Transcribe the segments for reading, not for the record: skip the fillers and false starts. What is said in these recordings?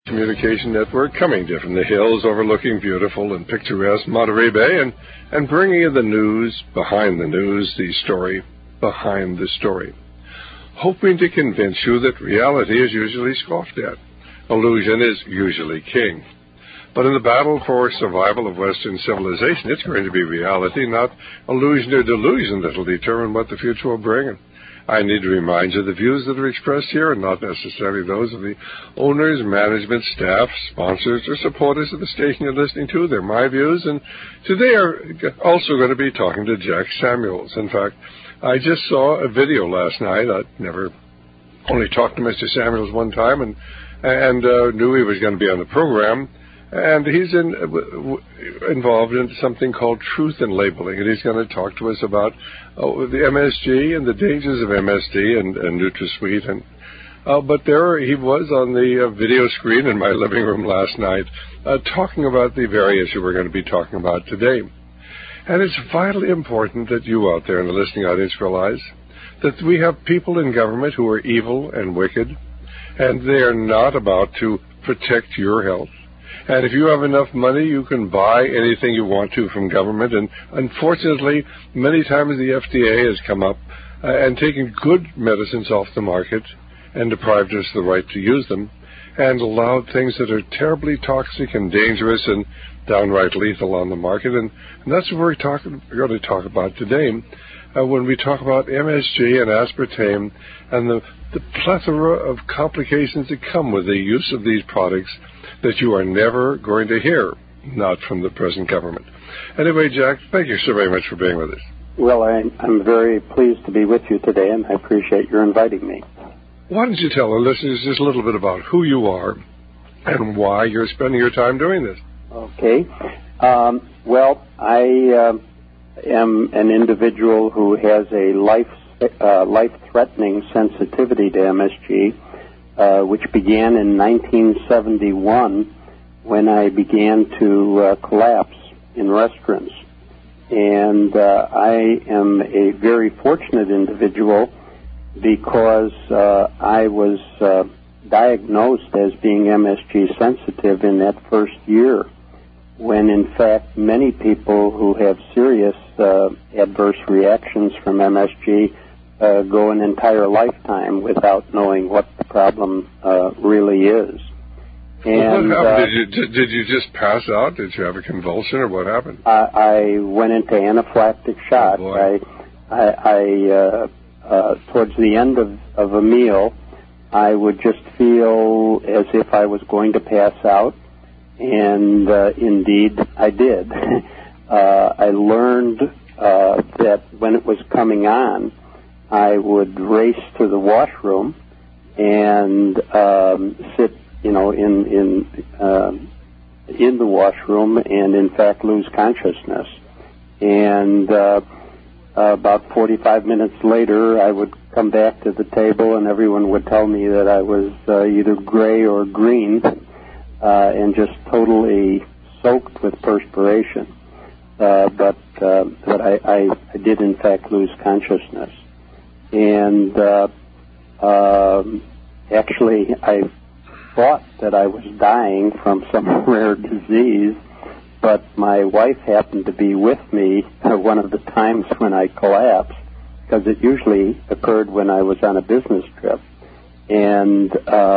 Communication Network, coming to you from the hills overlooking beautiful and picturesque Monterey Bay and bringing you the news behind the news, the story behind the story, hoping to convince you that reality is usually scoffed at. Illusion is usually king. But in the battle for survival of Western civilization, it's going to be reality, not illusion or delusion, that will determine what the future will bring. I need to remind you the views that are expressed here are not necessarily those of the owners, management, staff, sponsors, or supporters of the station you're listening to. They're my views, and today are also going to be talking to Jack Samuels. In fact, I just saw a video last night. I'd never only talked to Mr. Samuels one time and knew he was going to be on the program. And he's involved in something called Truth in Labeling, and he's going to talk to us about the MSG and the dangers of MSD and NutraSweet. But there he was on the video screen in my living room last night talking about the very issue we're going to be talking about today. And it's vitally important that you out there in the listening audience realize that we have people in government who are evil and wicked, and they are not about to protect your health. And if you have enough money, you can buy anything you want to from government. And unfortunately, many times the FDA has come up and taken good medicines off the market and deprived us of the right to use them and allowed things that are terribly toxic and dangerous and downright lethal on the market. And that's what we're going to talk about today when we talk about MSG and aspartame and the plethora of complications that come with the use of these products that you are never going to hear, not from the present government. Anyway, Jack, thank you so very much for being with us. Well, I'm very pleased to be with you today, and I appreciate your inviting me. Why don't you tell our listeners just a little bit about who you are and why you're spending your time doing this? Okay. Well, I am an individual who has a life-threatening sensitivity to MSG, which began in 1971 when I began to collapse in restaurants. And I am a very fortunate individual because I was diagnosed as being MSG sensitive in that first year, when in fact many people who have serious adverse reactions from MSG go an entire lifetime without knowing what the problem really is. And what happened? Did you just pass out? Did you have a convulsion, or what happened? I went into anaphylactic shock. Oh, I towards the end of a meal, I would just feel as if I was going to pass out, and indeed I did. I learned that when it was coming on, I would race to the washroom and sit, in the washroom, and in fact lose consciousness. And about 45 minutes later, I would come back to the table, and everyone would tell me that I was either gray or green, and just totally soaked with perspiration. But I did in fact lose consciousness. And actually, I thought that I was dying from some rare disease, but my wife happened to be with me one of the times when I collapsed, because it usually occurred when I was on a business trip. And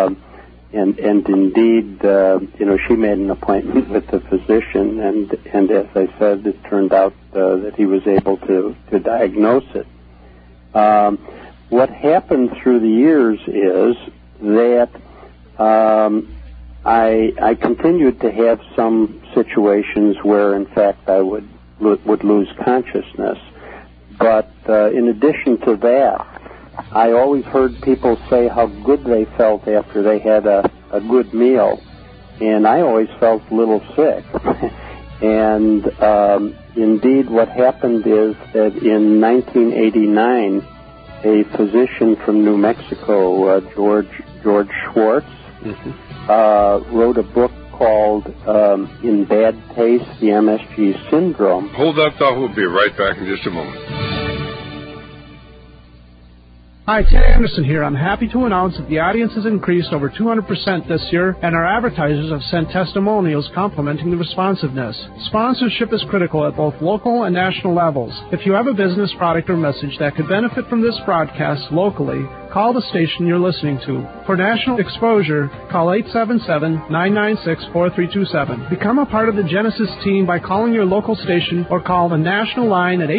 indeed, she made an appointment with the physician, and as I said, it turned out that he was able to diagnose it. What happened through the years is that I continued to have some situations where, in fact, I would lose consciousness. But in addition to that, I always heard people say how good they felt after they had a good meal, and I always felt a little sick. And indeed, what happened is that in 1989, a physician from New Mexico, George Schwartz, wrote a book called In Bad Taste, the MSG Syndrome. Hold that thought. We'll be right back in just a moment. Hi, Ted Anderson here. I'm happy to announce that the audience has increased over 200% this year, and our advertisers have sent testimonials complimenting the responsiveness. Sponsorship is critical at both local and national levels. If you have a business, product, or message that could benefit from this broadcast locally, call the station you're listening to. For national exposure, call 877-996-4327. Become a part of the Genesis team by calling your local station or call the national line at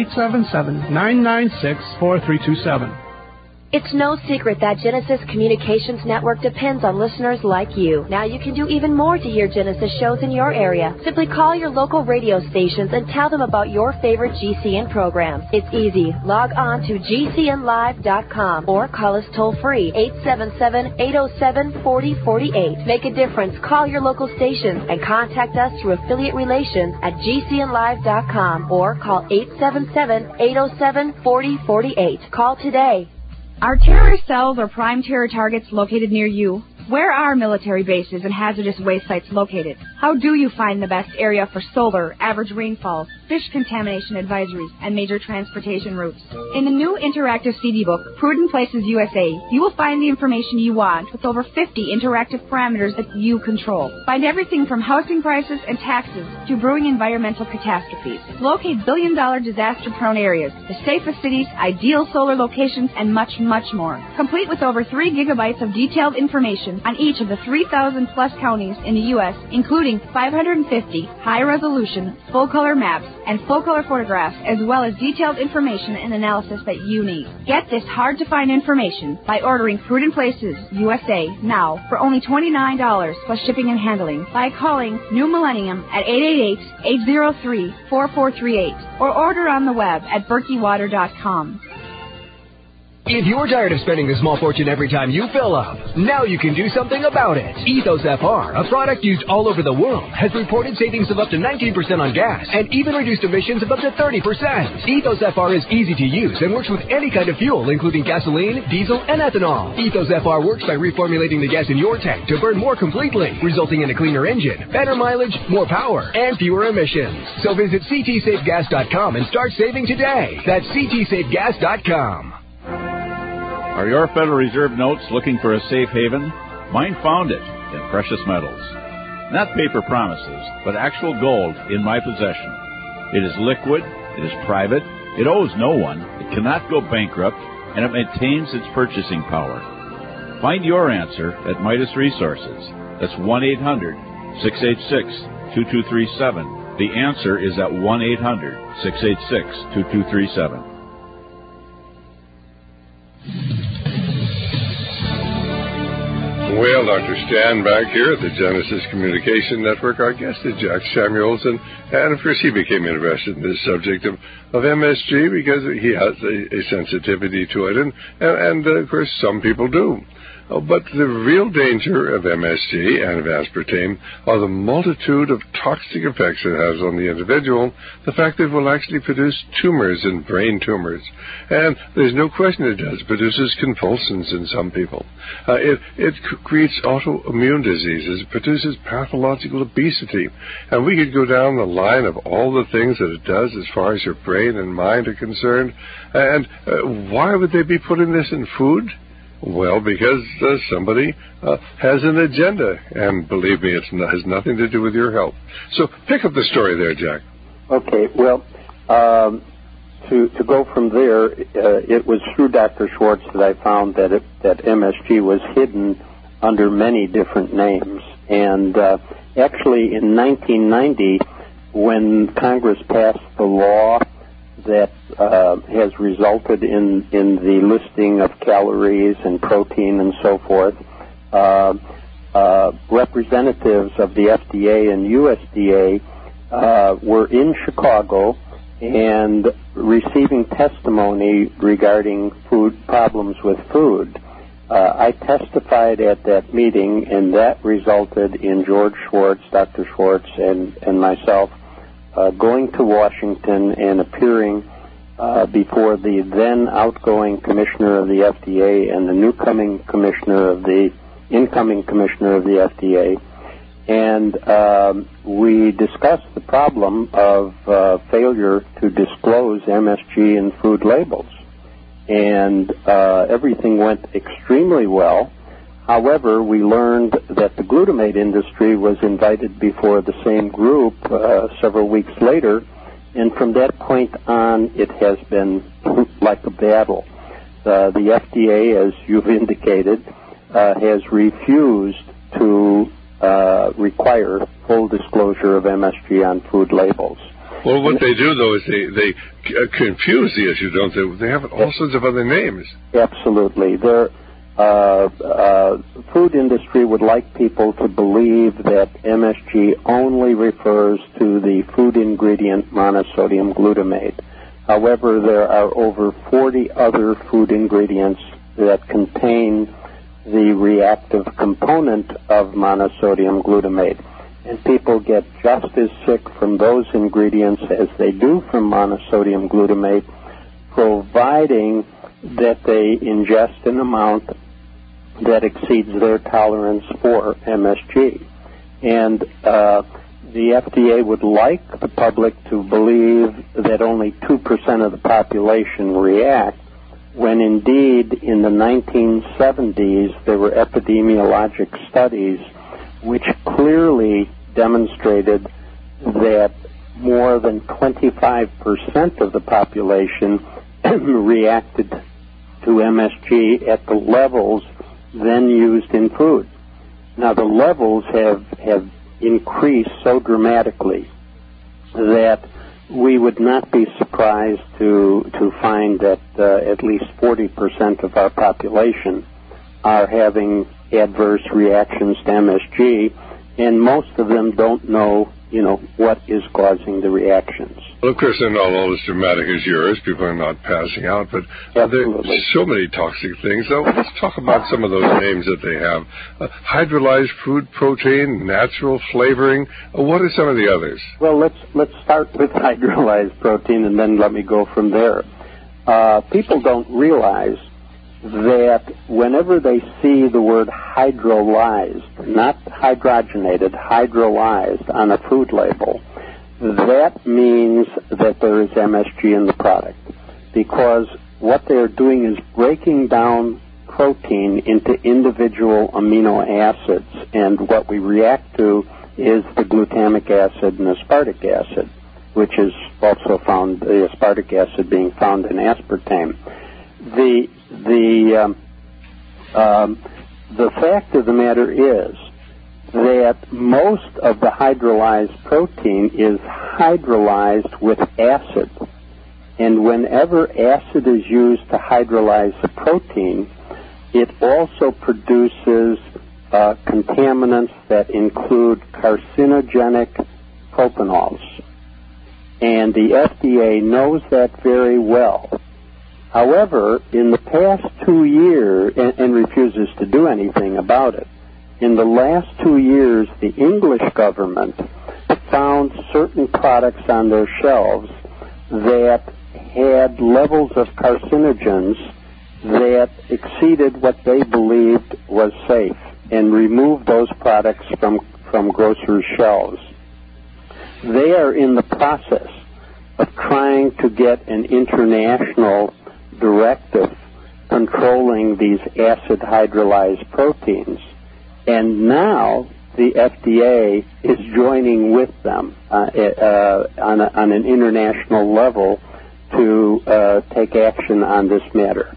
877-996-4327. It's no secret that Genesis Communications Network depends on listeners like you. Now you can do even more to hear Genesis shows in your area. Simply call your local radio stations and tell them about your favorite GCN programs. It's easy. Log on to GCNlive.com or call us toll-free, 877-807-4048. Make a difference. Call your local stations and contact us through affiliate relations at GCNlive.com or call 877-807-4048. Call today. Are terrorist cells or prime terror targets located near you? Where are military bases and hazardous waste sites located? How do you find the best area for solar, average rainfall, fish contamination advisories, and major transportation routes? In the new interactive CD book, Prudent Places USA, you will find the information you want with over 50 interactive parameters that you control. Find everything from housing prices and taxes to brewing environmental catastrophes. Locate billion-dollar disaster-prone areas, the safest cities, ideal solar locations, and much, much more. Complete with over 3 gigabytes of detailed information on each of the 3,000-plus counties in the U.S., including 550 high-resolution, full-color maps and full-color photographs, as well as detailed information and analysis that you need. Get this hard-to-find information by ordering Prudent Places USA now for only $29 plus shipping and handling by calling New Millennium at 888-803-4438 or order on the web at berkeywater.com. If you're tired of spending a small fortune every time you fill up, now you can do something about it. Ethos FR, a product used all over the world, has reported savings of up to 19% on gas and even reduced emissions of up to 30%. Ethos FR is easy to use and works with any kind of fuel, including gasoline, diesel, and ethanol. Ethos FR works by reformulating the gas in your tank to burn more completely, resulting in a cleaner engine, better mileage, more power, and fewer emissions. So visit ctsafegas.com and start saving today. That's ctsafegas.com. Are your Federal Reserve notes looking for a safe haven? Mine found it in precious metals. Not paper promises, but actual gold in my possession. It is liquid, it is private, it owes no one, it cannot go bankrupt, and it maintains its purchasing power. Find your answer at Midas Resources. That's 1-800-686-2237. The answer is at 1-800-686-2237. Well, Dr. Stan back here at the Genesis Communication Network. Our guest is Jack Samuels, and of course he became interested in this subject of MSG because he has a sensitivity to it, and of course some people do. But the real danger of MSG and of aspartame are the multitude of toxic effects it has on the individual, the fact that it will actually produce tumors and brain tumors. And there's no question it does. It produces convulsions in some people. It creates autoimmune diseases. It produces pathological obesity. And we could go down the line of all the things that it does as far as your brain and mind are concerned. And why would they be putting this in food? Well, because somebody has an agenda, and believe me, it has nothing to do with your health. So pick up the story there, Jack. Okay, well, to go from there, it was through Dr. Schwartz that I found that MSG was hidden under many different names. And actually, in 1990, when Congress passed the law that has resulted in the listing of calories and protein and so forth, representatives of the FDA and USDA were in Chicago and receiving testimony regarding food problems with food. I testified at that meeting, and that resulted in George Schwartz, Dr. Schwartz, and myself going to Washington and appearing before the then outgoing commissioner of the FDA and the incoming commissioner of the FDA, and we discussed the problem of failure to disclose MSG in food labels. and everything went extremely well. However, we learned that the glutamate industry was invited before the same group several weeks later, and from that point on, it has been like a battle. The FDA, as you've indicated, has refused to require full disclosure of MSG on food labels. Well, what they do, though, is they confuse the issue, don't they? They have all sorts of other names. Absolutely. The food industry would like people to believe that MSG only refers to the food ingredient monosodium glutamate. However, there are over 40 other food ingredients that contain the reactive component of monosodium glutamate. And people get just as sick from those ingredients as they do from monosodium glutamate, providing that they ingest an amount that exceeds their tolerance for MSG. And the FDA would like the public to believe that only 2% of the population react, when indeed in the 1970s there were epidemiologic studies which clearly demonstrated that more than 25% of the population reacted to MSG at the levels then used in food. Now, the levels have increased so dramatically that we would not be surprised to find that at least 40% of our population are having adverse reactions to MSG, and most of them don't know, what is causing the reactions. Well, of course, they're not all as dramatic as yours. People are not passing out, but there's so many toxic things. So let's talk about some of those names that they have. Hydrolyzed food protein, natural flavoring. What are some of the others? Well, let's start with hydrolyzed protein, and then let me go from there. People don't realize that whenever they see the word hydrolyzed, not hydrogenated, hydrolyzed on a food label, that means that there is MSG in the product, because what they're doing is breaking down protein into individual amino acids, and what we react to is the glutamic acid and aspartic acid, which is also found, the aspartic acid being found in aspartame. The fact of the matter is that most of the hydrolyzed protein is hydrolyzed with acid. And whenever acid is used to hydrolyze the protein, it also produces contaminants that include carcinogenic propanols. And the FDA knows that very well. However, in the past 2 years, and refuses to do anything about it, in the last 2 years, the English government found certain products on their shelves that had levels of carcinogens that exceeded what they believed was safe, and removed those products from grocers' shelves. They are in the process of trying to get an international directive controlling these acid hydrolyzed proteins, and now the FDA is joining with them on an international level to take action on this matter.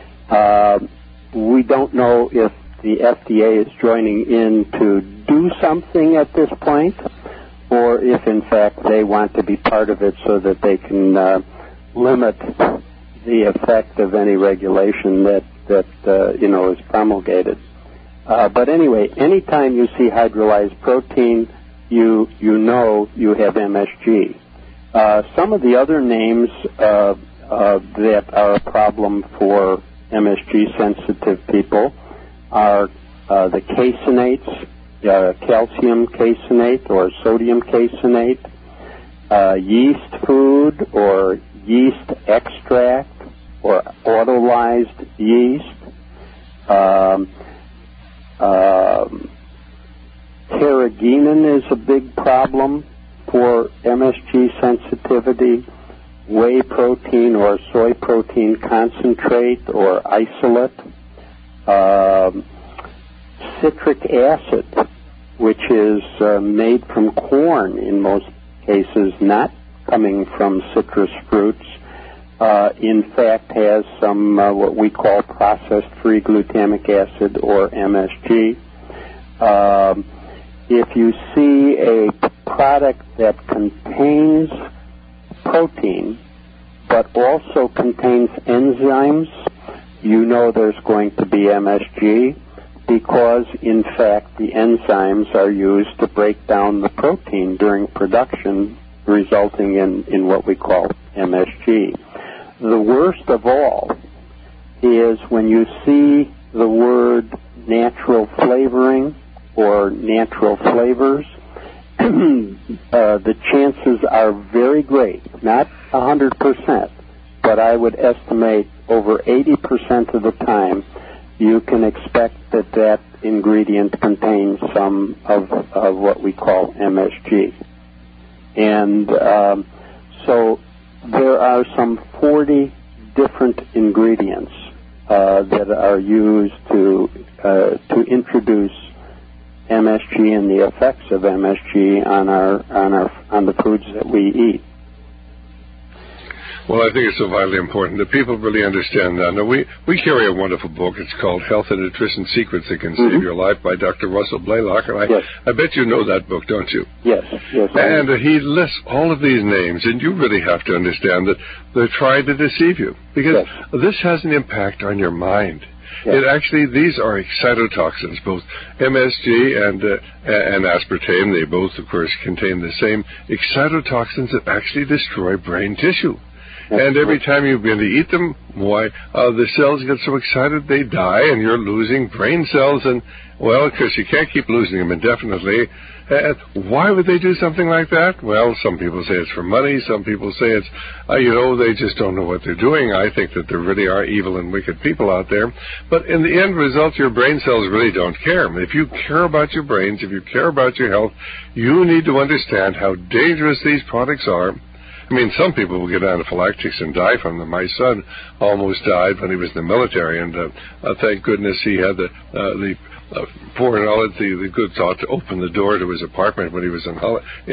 We don't know if the FDA is joining in to do something at this point, or if in fact they want to be part of it so that they can limit the effect of any regulation that is promulgated. But anyway, anytime you see hydrolyzed protein, you know you have MSG. Some of the other names that are a problem for MSG-sensitive people are the caseinates, calcium caseinate or sodium caseinate, yeast food or yeast extract or autolyzed yeast, carrageenan is a big problem for MSG sensitivity, whey protein or soy protein concentrate or isolate, citric acid, which is made from corn in most cases, not coming from citrus fruits, in fact has some what we call processed free glutamic acid or MSG. If you see a product that contains protein but also contains enzymes, you know there's going to be MSG because, in fact, the enzymes are used to break down the protein during production, resulting in what we call MSG. The worst of all is when you see the word natural flavoring or natural flavors. The chances are very great, not 100%, but I would estimate over 80% of the time you can expect that ingredient contains some of what we call MSG. And so there are some 40 different ingredients that are used to introduce MSG and the effects of MSG on the foods that we eat. Well, I think it's so vitally important that people really understand that. Now, we carry a wonderful book. It's called Health and Nutrition Secrets That Can Save Your Life by Dr. Russell Blaylock. And I bet you know that book, don't you? Yes. And he lists all of these names, and you really have to understand that they're trying to deceive you because this has an impact on your mind. It actually, these are excitotoxins, both MSG and aspartame. They both, of course, contain the same excitotoxins that actually destroy brain tissue. And every time you begin to eat them, the cells get so excited they die, and you're losing brain cells. And, well, because you can't keep losing them indefinitely. Why would they do something like that? Well, some people say it's for money. Some people say it's, they just don't know what they're doing. I think that there really are evil and wicked people out there. But in the end result, your brain cells really don't care. If you care about your brains, if you care about your health, you need to understand how dangerous these products are. I mean, some people will get anaphylactics and die from them. My son almost died when he was in the military, and thank goodness he had the good thought to open the door to his apartment when he was in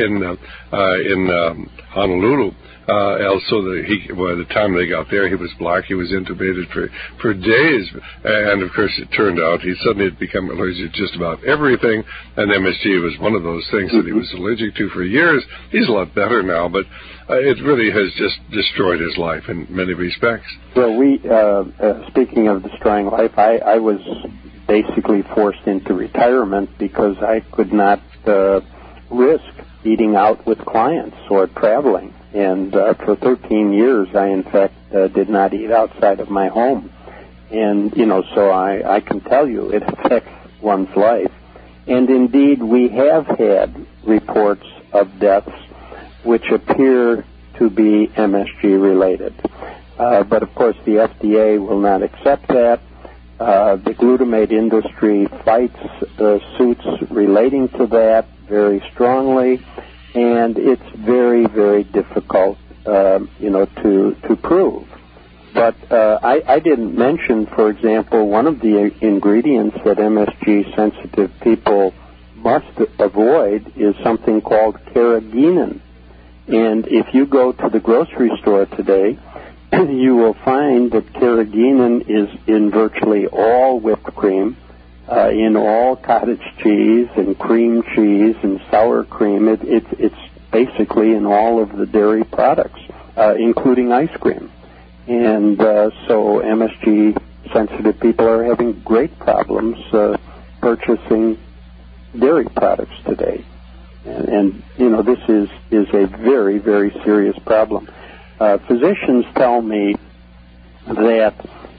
Honolulu. Also, by the time they got there, he was black. He was intubated for days, and of course, it turned out he suddenly had become allergic to just about everything. And MSG was one of those things that he was allergic to for years. He's a lot better now, but it really has just destroyed his life in many respects. Well, speaking of destroying life, I was basically forced into retirement because I could not risk eating out with clients or traveling. And for 13 years, I, in fact, did not eat outside of my home. And, so I can tell you it affects one's life. And indeed, we have had reports of deaths which appear to be MSG related. But, of course, the FDA will not accept that. The glutamate industry fights suits relating to that very strongly, and it's very, very difficult, to prove. But I didn't mention, for example, one of the ingredients that MSG-sensitive people must avoid is something called carrageenan. And if you go to the grocery store today, you will find that carrageenan is in virtually all whipped cream, in all cottage cheese and cream cheese and sour cream. It's basically in all of the dairy products, including ice cream. And so MSG-sensitive people are having great problems purchasing dairy products today. And this is a very, very serious problem. Physicians tell me that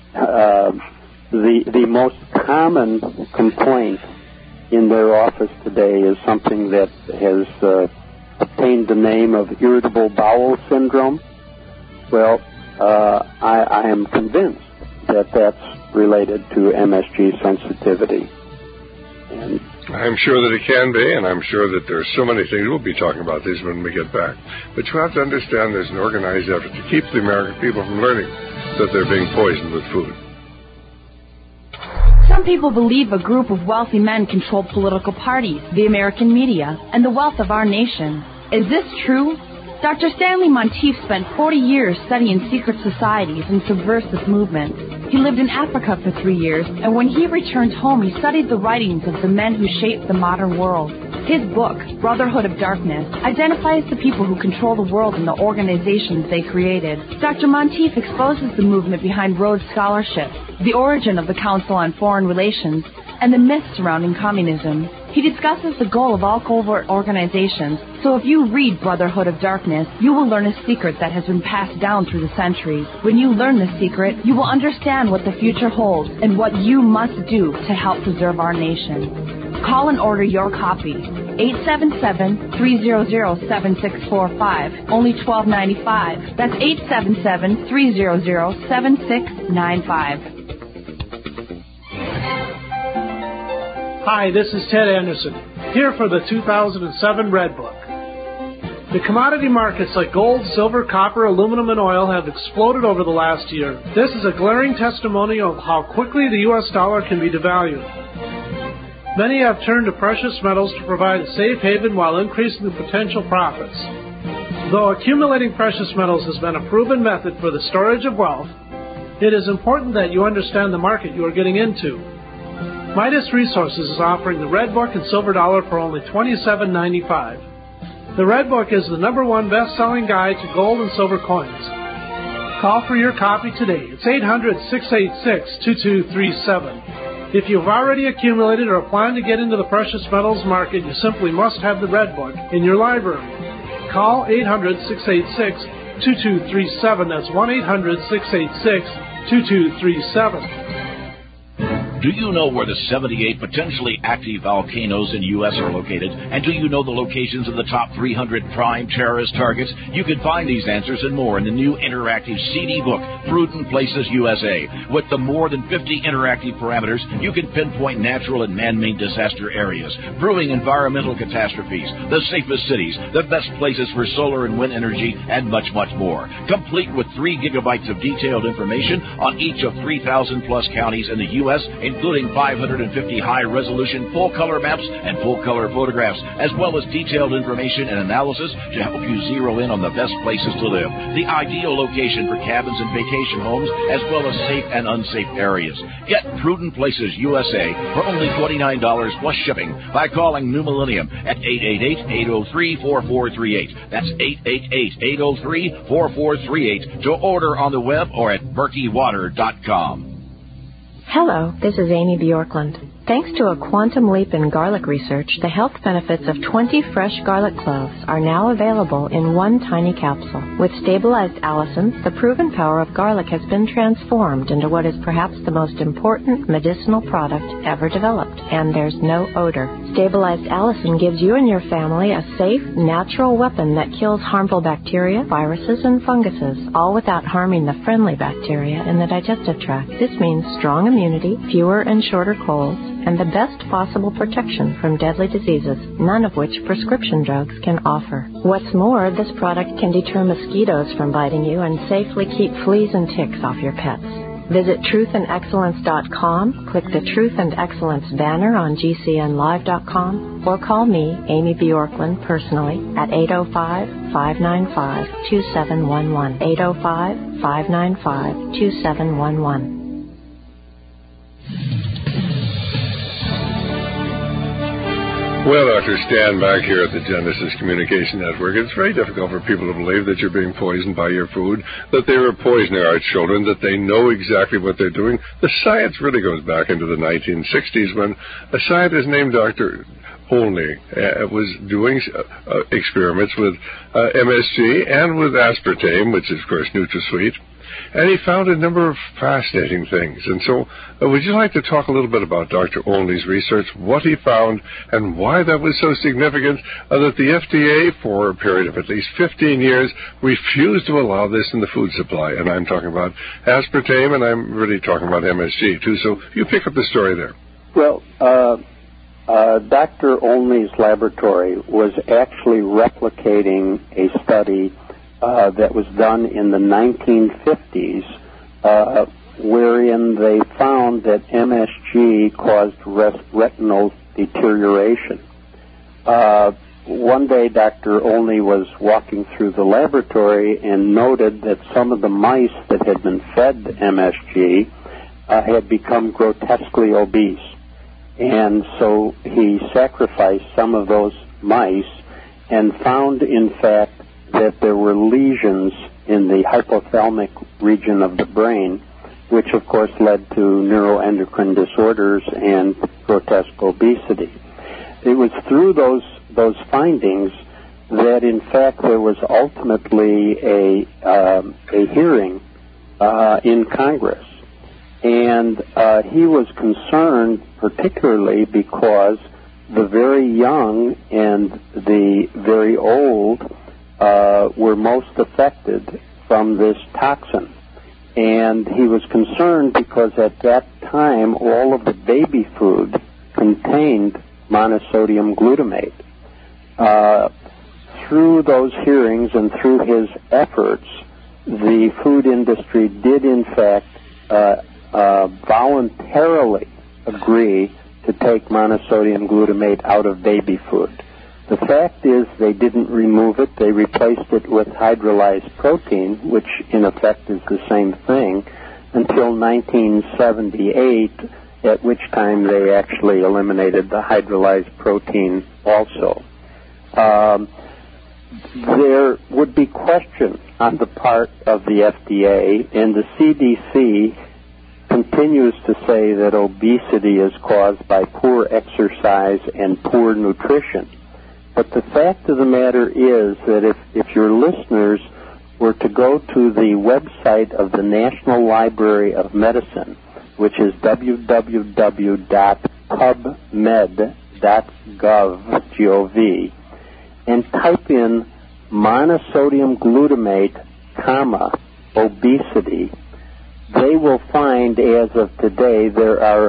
the most common complaint in their office today is something that has obtained the name of irritable bowel syndrome. Well, I am convinced that that's related to MSG sensitivity. And I'm sure that it can be, and I'm sure that there are so many things. We'll be talking about these when we get back. But you have to understand there's an organized effort to keep the American people from learning that they're being poisoned with food. Some people believe a group of wealthy men control political parties, the American media, and the wealth of our nation. Is this true? Dr. Stanley Monteith spent 40 years studying secret societies and subversive movements. He lived in Africa for 3 years, and when he returned home, he studied the writings of the men who shaped the modern world. His book, Brotherhood of Darkness, identifies the people who control the world and the organizations they created. Dr. Monteith exposes the movement behind Rhodes Scholarship, the origin of the Council on Foreign Relations, and the myths surrounding communism. He discusses the goal of all covert organizations, so if you read Brotherhood of Darkness, you will learn a secret that has been passed down through the centuries. When you learn the secret, you will understand what the future holds and what you must do to help preserve our nation. Call and order your copy. 877-300-7645, only $12.95. That's 877-300-7695. Hi, this is Ted Anderson, here for the 2007 Red Book. The commodity markets like gold, silver, copper, aluminum, and oil have exploded over the last year. This is a glaring testimonial of how quickly the U.S. dollar can be devalued. Many have turned to precious metals to provide a safe haven while increasing the potential profits. Though accumulating precious metals has been a proven method for the storage of wealth, it is important that you understand the market you are getting into. Midas Resources is offering the Red Book and Silver Dollar for only $27.95. The Red Book is the #1 best-selling guide to gold and silver coins. Call for your copy today. It's 800-686-2237. If you've already accumulated or plan to get into the precious metals market, you simply must have the Red Book in your library. Call 800-686-2237. That's 1-800-686-2237. Do you know where the 78 potentially active volcanoes in the U.S. are located? And do you know the locations of the top 300 prime terrorist targets? You can find these answers and more in the new interactive CD book, Prudent Places USA. With the more than 50 interactive parameters, you can pinpoint natural and man-made disaster areas, brewing environmental catastrophes, the safest cities, the best places for solar and wind energy, and much, much more. Complete with 3 gigabytes of detailed information on each of 3,000-plus counties in the U.S., including 550 high-resolution full-color maps and full-color photographs, as well as detailed information and analysis to help you zero in on the best places to live, the ideal location for cabins and vacation homes, as well as safe and unsafe areas. Get Prudent Places USA for only $29 plus shipping by calling New Millennium at 888-803-4438. That's 888-803-4438 to order on the web or at berkeywater.com. Hello, this is Amy Bjorklund. Thanks to a quantum leap in garlic research, the health benefits of 20 fresh garlic cloves are now available in one tiny capsule. With stabilized allicin, the proven power of garlic has been transformed into what is perhaps the most important medicinal product ever developed, and there's no odor. Stabilized allicin gives you and your family a safe, natural weapon that kills harmful bacteria, viruses, and funguses, all without harming the friendly bacteria in the digestive tract. This means strong immunity, fewer and shorter colds, and the best possible protection from deadly diseases, none of which prescription drugs can offer. What's more, this product can deter mosquitoes from biting you and safely keep fleas and ticks off your pets. Visit truthandexcellence.com, click the Truth and Excellence banner on GCNlive.com, or call me, Amy Bjorklund, personally at 805-595-2711, 805-595-2711. Well, Dr. Stan, back here at the Genesis Communication Network, it's very difficult for people to believe that you're being poisoned by your food, that they were poisoning our children, that they know exactly what they're doing. The science really goes back into the 1960s when a scientist named Dr. Olney was doing experiments with MSG and with aspartame, which is, of course, NutraSweet. And he found a number of fascinating things. And so would you like to talk a little bit about Dr. Olney's research, what he found, and why that was so significant that the FDA, for a period of at least 15 years, refused to allow this in the food supply? And I'm talking about aspartame, and I'm really talking about MSG, too. So you pick up the story there. Well, Dr. Olney's laboratory was actually replicating a study that was done in the 1950s, wherein they found that MSG caused retinal deterioration. One day, Dr. Olney was walking through the laboratory and noted that some of the mice that had been fed MSG had become grotesquely obese. And so he sacrificed some of those mice and found, in fact, that there were lesions in the hypothalamic region of the brain, which, of course, led to neuroendocrine disorders and grotesque obesity. It was through those findings that, in fact, there was ultimately a hearing in Congress. And he was concerned particularly because the very young and the very old were most affected from this toxin. And he was concerned because at that time all of the baby food contained monosodium glutamate. Through those hearings and through his efforts, the food industry did in fact voluntarily agree to take monosodium glutamate out of baby food. The fact is they didn't remove it. They replaced it with hydrolyzed protein, which in effect is the same thing, until 1978, at which time they actually eliminated the hydrolyzed protein also. There would be question on the part of the FDA, and the CDC continues to say that obesity is caused by poor exercise and poor nutrition. But the fact of the matter is that if your listeners were to go to the website of the National Library of Medicine, which is www.pubmed.gov, and type in monosodium glutamate, obesity, they will find, as of today, there are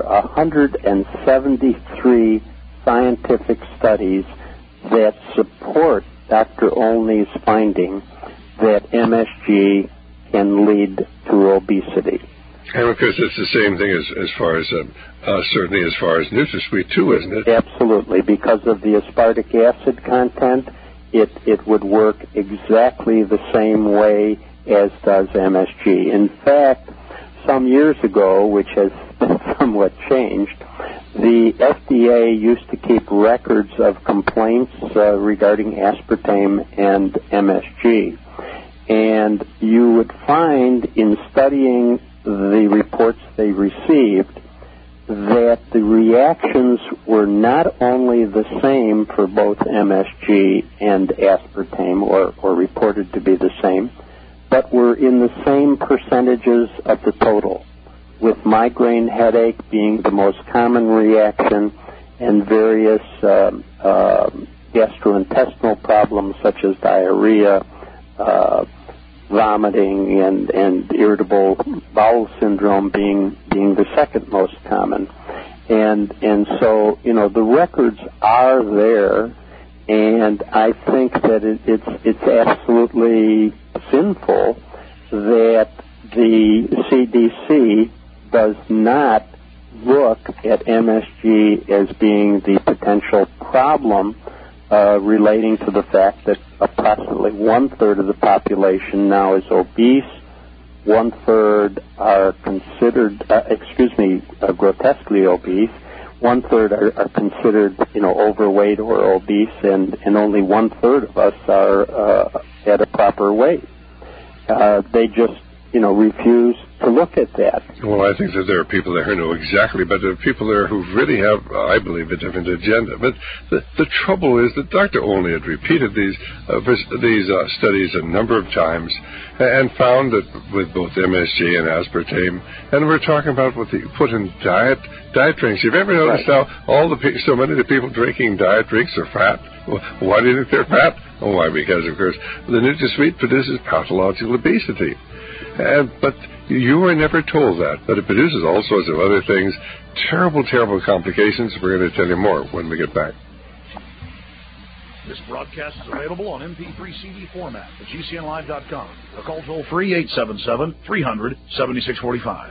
173 scientific studies that support Dr. Olney's finding that MSG can lead to obesity. And of course, it's the same thing as far as, certainly as far as NutraSweet too, isn't it? Absolutely. Because of the aspartic acid content, it would work exactly the same way as does MSG. In fact, some years ago, which has somewhat changed, the FDA used to keep records of complaints regarding aspartame and MSG. And you would find in studying the reports they received that the reactions were not only the same for both MSG and aspartame, or reported to be the same, but were in the same percentages of the total, with migraine headache being the most common reaction and various gastrointestinal problems such as diarrhea, vomiting, and irritable bowel syndrome being the second most common. And so, the records are there, and I think that it's absolutely sinful that the CDC does not look at MSG as being the potential problem relating to the fact that approximately 1/3 of the population now is obese, 1/3 are considered, grotesquely obese, 1/3 are considered, overweight or obese, and only 1/3 of us are at a proper weight. They just, refuse to look at that. Well, I think that there are people there who know exactly, but there are people there who really have, I believe, a different agenda. But the trouble is that Dr. Olney had repeated these studies a number of times, and found that with both MSG and aspartame, and we're talking about what they put in diet drinks. You've ever noticed how so many of the people drinking diet drinks are fat? Well, why do you think they're fat? Oh, why? Because, of course, the NutraSweet produces pathological obesity. But you were never told that it produces all sorts of other things, terrible, terrible complications. We're going to tell you more when we get back. This broadcast is available on MP3 CD format at GCNlive.com. Or call toll-free 877-300-7645.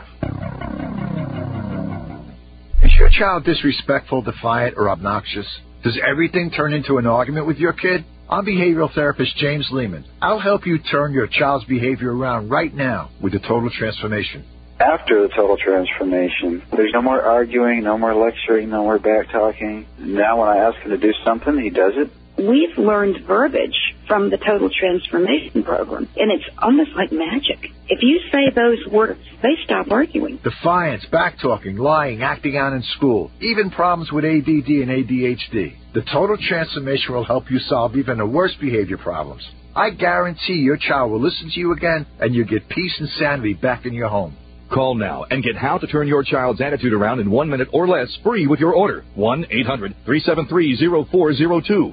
Is your child disrespectful, defiant, or obnoxious? Does everything turn into an argument with your kid? I'm behavioral therapist James Lehman. I'll help you turn your child's behavior around right now with the Total Transformation. After the Total Transformation, there's no more arguing, no more lecturing, no more back-talking. Now when I ask him to do something, he does it. We've learned verbiage from the Total Transformation Program, and it's almost like magic. If you say those words, they stop arguing. Defiance, back-talking, lying, acting out in school, even problems with ADD and ADHD. The Total Transformation will help you solve even the worst behavior problems. I guarantee your child will listen to you again, and you'll get peace and sanity back in your home. Call now and get how to turn your child's attitude around in 1 minute or less free with your order. 1-800-373-0402.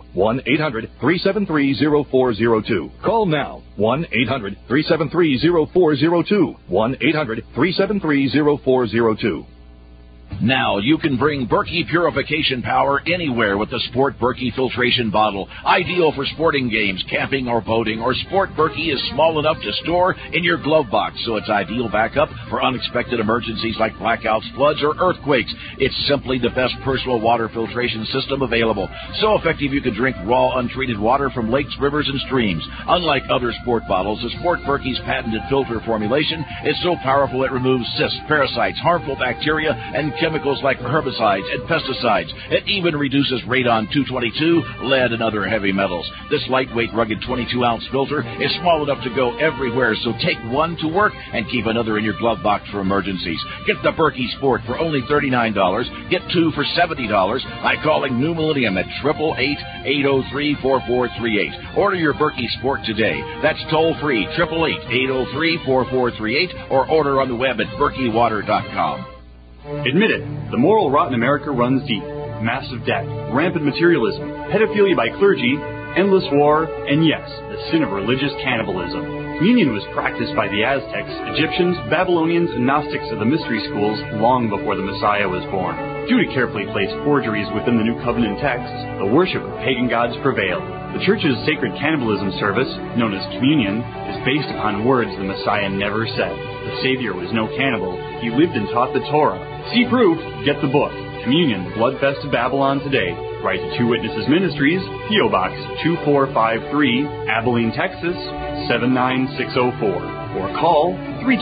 1-800-373-0402. Call now. 1-800-373-0402. 1-800-373-0402. Now you can bring Berkey purification power anywhere with the Sport Berkey filtration bottle. Ideal for sporting games, camping or boating, or Sport Berkey is small enough to store in your glove box, so it's ideal backup for unexpected emergencies like blackouts, floods, or earthquakes. It's simply the best personal water filtration system available. So effective you can drink raw, untreated water from lakes, rivers, and streams. Unlike other Sport bottles, the Sport Berkey's patented filter formulation is so powerful it removes cysts, parasites, harmful bacteria, and chemicals like herbicides and pesticides. It even reduces radon-222, lead, and other heavy metals. This lightweight, rugged 22-ounce filter is small enough to go everywhere, so take one to work and keep another in your glove box for emergencies. Get the Berkey Sport for only $39. Get two for $70 by calling New Millennium at 888-803-4438. Order your Berkey Sport today. That's toll-free, 888-803-4438, or order on the web at berkeywater.com. Admit it, the moral rot in America runs deep. Massive debt, rampant materialism, pedophilia by clergy, endless war, and yes, the sin of religious cannibalism. Communion was practiced by the Aztecs, Egyptians, Babylonians, and Gnostics of the mystery schools long before the Messiah was born. Due to carefully placed forgeries within the New Covenant texts, the worship of pagan gods prevailed. The Church's sacred cannibalism service, known as communion, is based upon words the Messiah never said. The Savior was no cannibal. He lived and taught the Torah. See proof, get the book. Communion, the Bloodfest of Babylon Today. Write to Two Witnesses Ministries, P.O. Box 2453, Abilene, Texas 79604. Or call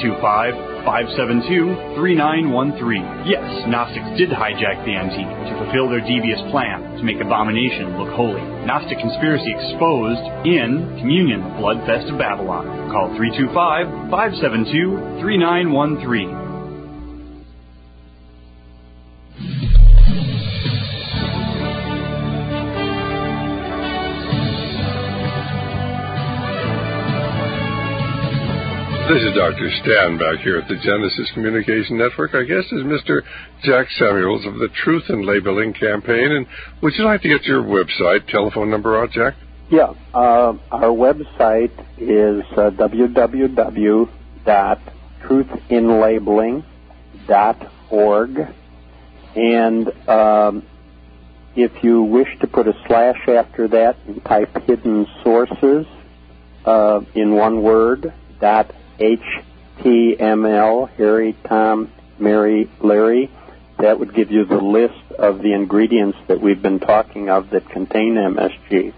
325-572-3913. Yes, Gnostics did hijack the antique to fulfill their devious plan to make abomination look holy. Gnostic conspiracy exposed in Communion, Bloodfest of Babylon. Call 325-572-3913. This is Dr. Stan back here at the Genesis Communication Network. Our guest is Mr. Jack Samuels of the Truth in Labeling campaign. And would you like to get your website, telephone number out, Jack? Yeah. Our website is www.truthinlabeling.org. And if you wish to put a slash after that and type hidden sources in one word, .html, Harry, Tom, Mary, Larry, that would give you the list of the ingredients that we've been talking of that contain MSG.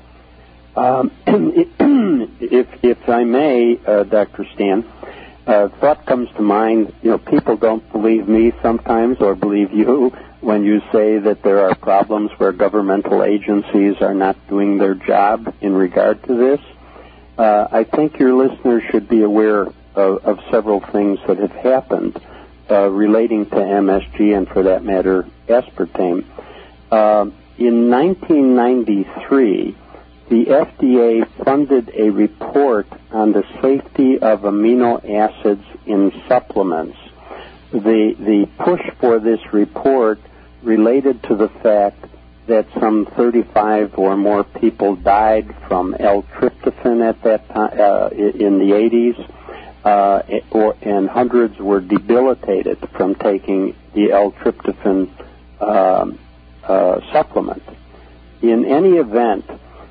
If I may, Dr. Stan, thought comes to mind, people don't believe me sometimes or believe you when you say that there are problems where governmental agencies are not doing their job in regard to this. I think your listeners should be aware of several things that have happened relating to MSG and, for that matter, aspartame. In 1993, the FDA funded a report on the safety of amino acids in supplements. The push for this report related to the fact that some 35 or more people died from L-tryptophan at that time in the 80s, and hundreds were debilitated from taking the L-tryptophan supplement. In any event,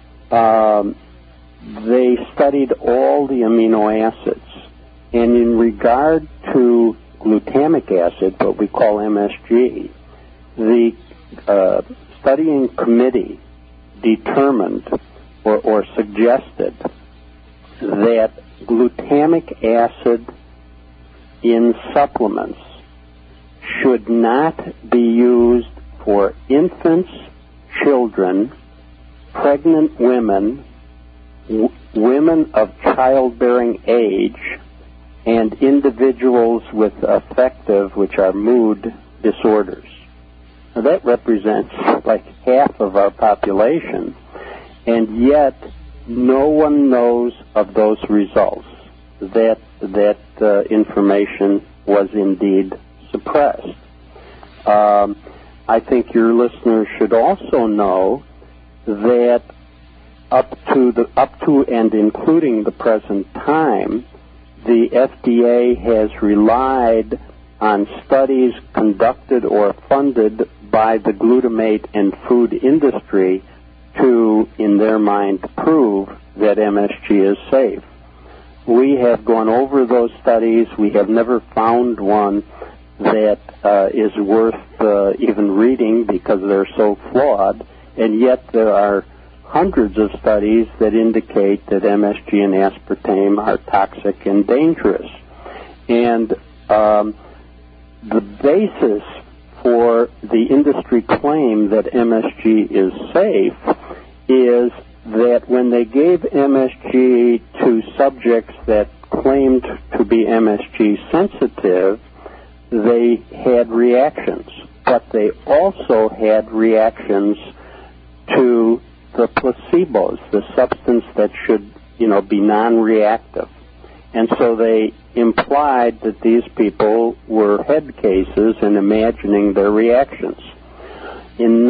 they studied all the amino acids, and in regard to glutamic acid, what we call MSG, the studying committee determined or suggested that glutamic acid in supplements should not be used for infants, children, pregnant women, women of childbearing age, and individuals with affective, which are mood disorders. Now that represents like half of our population, and yet no one knows of those results. That information was indeed suppressed. I think your listeners should also know that up to and including the present time, the FDA has relied on studies conducted or funded by the glutamate and food industry to, in their mind, prove that MSG is safe. We have gone over those studies. We have never found one that is worth even reading because they're so flawed, and yet there are hundreds of studies that indicate that MSG and aspartame are toxic and dangerous. And the basis for the industry claim that MSG is safe is that when they gave MSG to subjects that claimed to be MSG sensitive, they had reactions, but they also had reactions to the placebos, the substance that should, be non-reactive. And so they implied that these people were head cases in imagining their reactions. In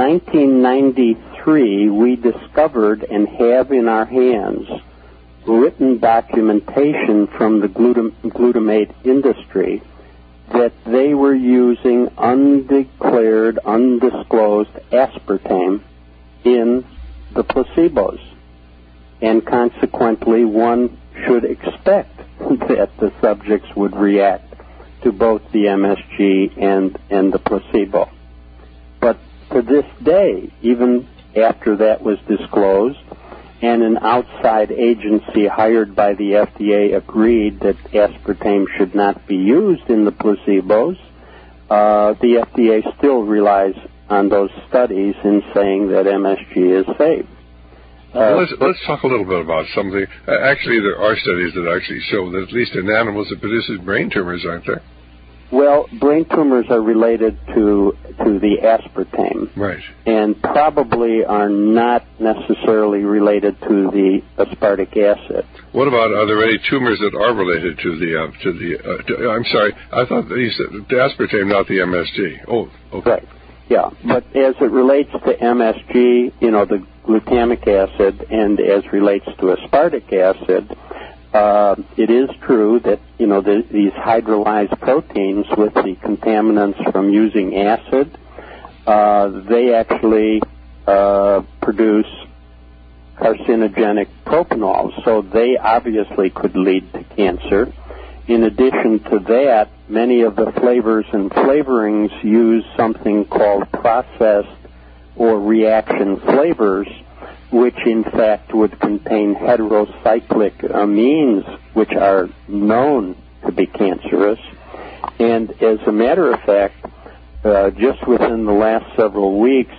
1993, we discovered and have in our hands written documentation from the glutamate industry that they were using undeclared, undisclosed aspartame in the placebos. And consequently, one should expect that the subjects would react to both the MSG and the placebo. But to this day, even after that was disclosed, and an outside agency hired by the FDA agreed that aspartame should not be used in the placebos, the FDA still relies on those studies in saying that MSG is safe. Let's talk a little bit about something. Actually, there are studies that actually show that at least in animals it produces brain tumors, aren't there? Well, brain tumors are related to the aspartame, right, and probably are not necessarily related to the aspartic acid. What about, are there any tumors that are related to the I'm sorry, I thought that you said the aspartame, not the MSG. Oh, okay. Right. Yeah, but as it relates to MSG, the glutamic acid, and as relates to aspartic acid, it is true that, these hydrolyzed proteins with the contaminants from using acid, they actually produce carcinogenic propanol, so they obviously could lead to cancer. In addition to that, many of the flavors and flavorings use something called processed or reaction flavors, which in fact would contain heterocyclic amines, which are known to be cancerous. And as a matter of fact, just within the last several weeks,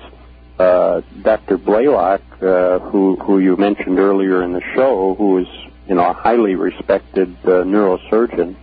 Dr. Blaylock, who you mentioned earlier in the show, who is a highly respected neurosurgeon,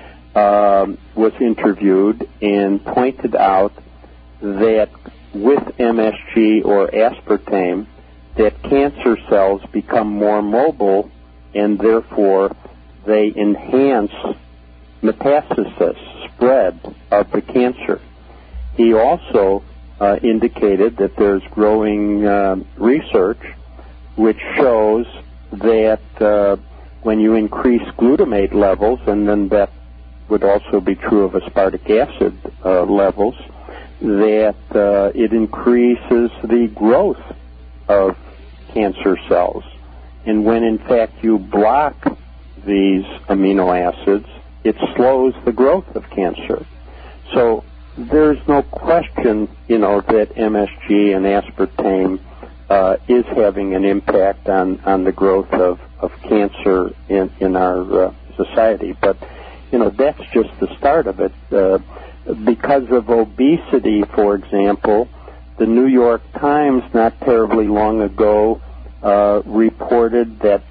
was interviewed and pointed out that with MSG or aspartame, that cancer cells become more mobile and therefore they enhance metastasis, spread of the cancer. He also indicated that there's growing research which shows that when you increase glutamate levels, and then that would also be true of aspartic acid levels, that it increases the growth of cancer cells. And when in fact you block these amino acids, it slows the growth of cancer. So there's no question, that MSG and aspartame is having an impact on the growth of cancer in our society. But, that's just the start of it. Because of obesity, for example, the New York Times not terribly long ago reported that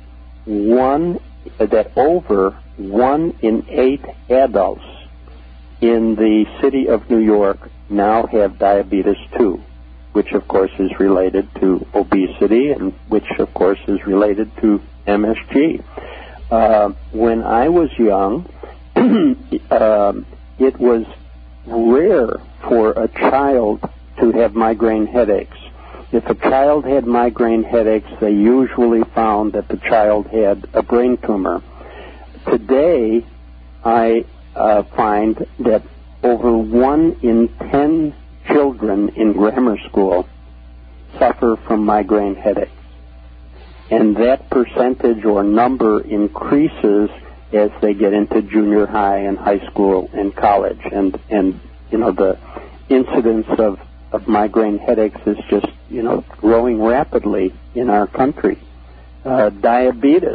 over 1 in 8 adults in the city of New York now have diabetes 2, which of course is related to obesity and which of course is related to MSG. When I was young, it was rare for a child to have migraine headaches. If a child had migraine headaches, they usually found that the child had a brain tumor. Today, I find that over 1 in 10 children in grammar school suffer from migraine headaches. And that percentage or number increases as they get into junior high and high school and college. And the incidence of migraine headaches is just, growing rapidly in our country. Diabetes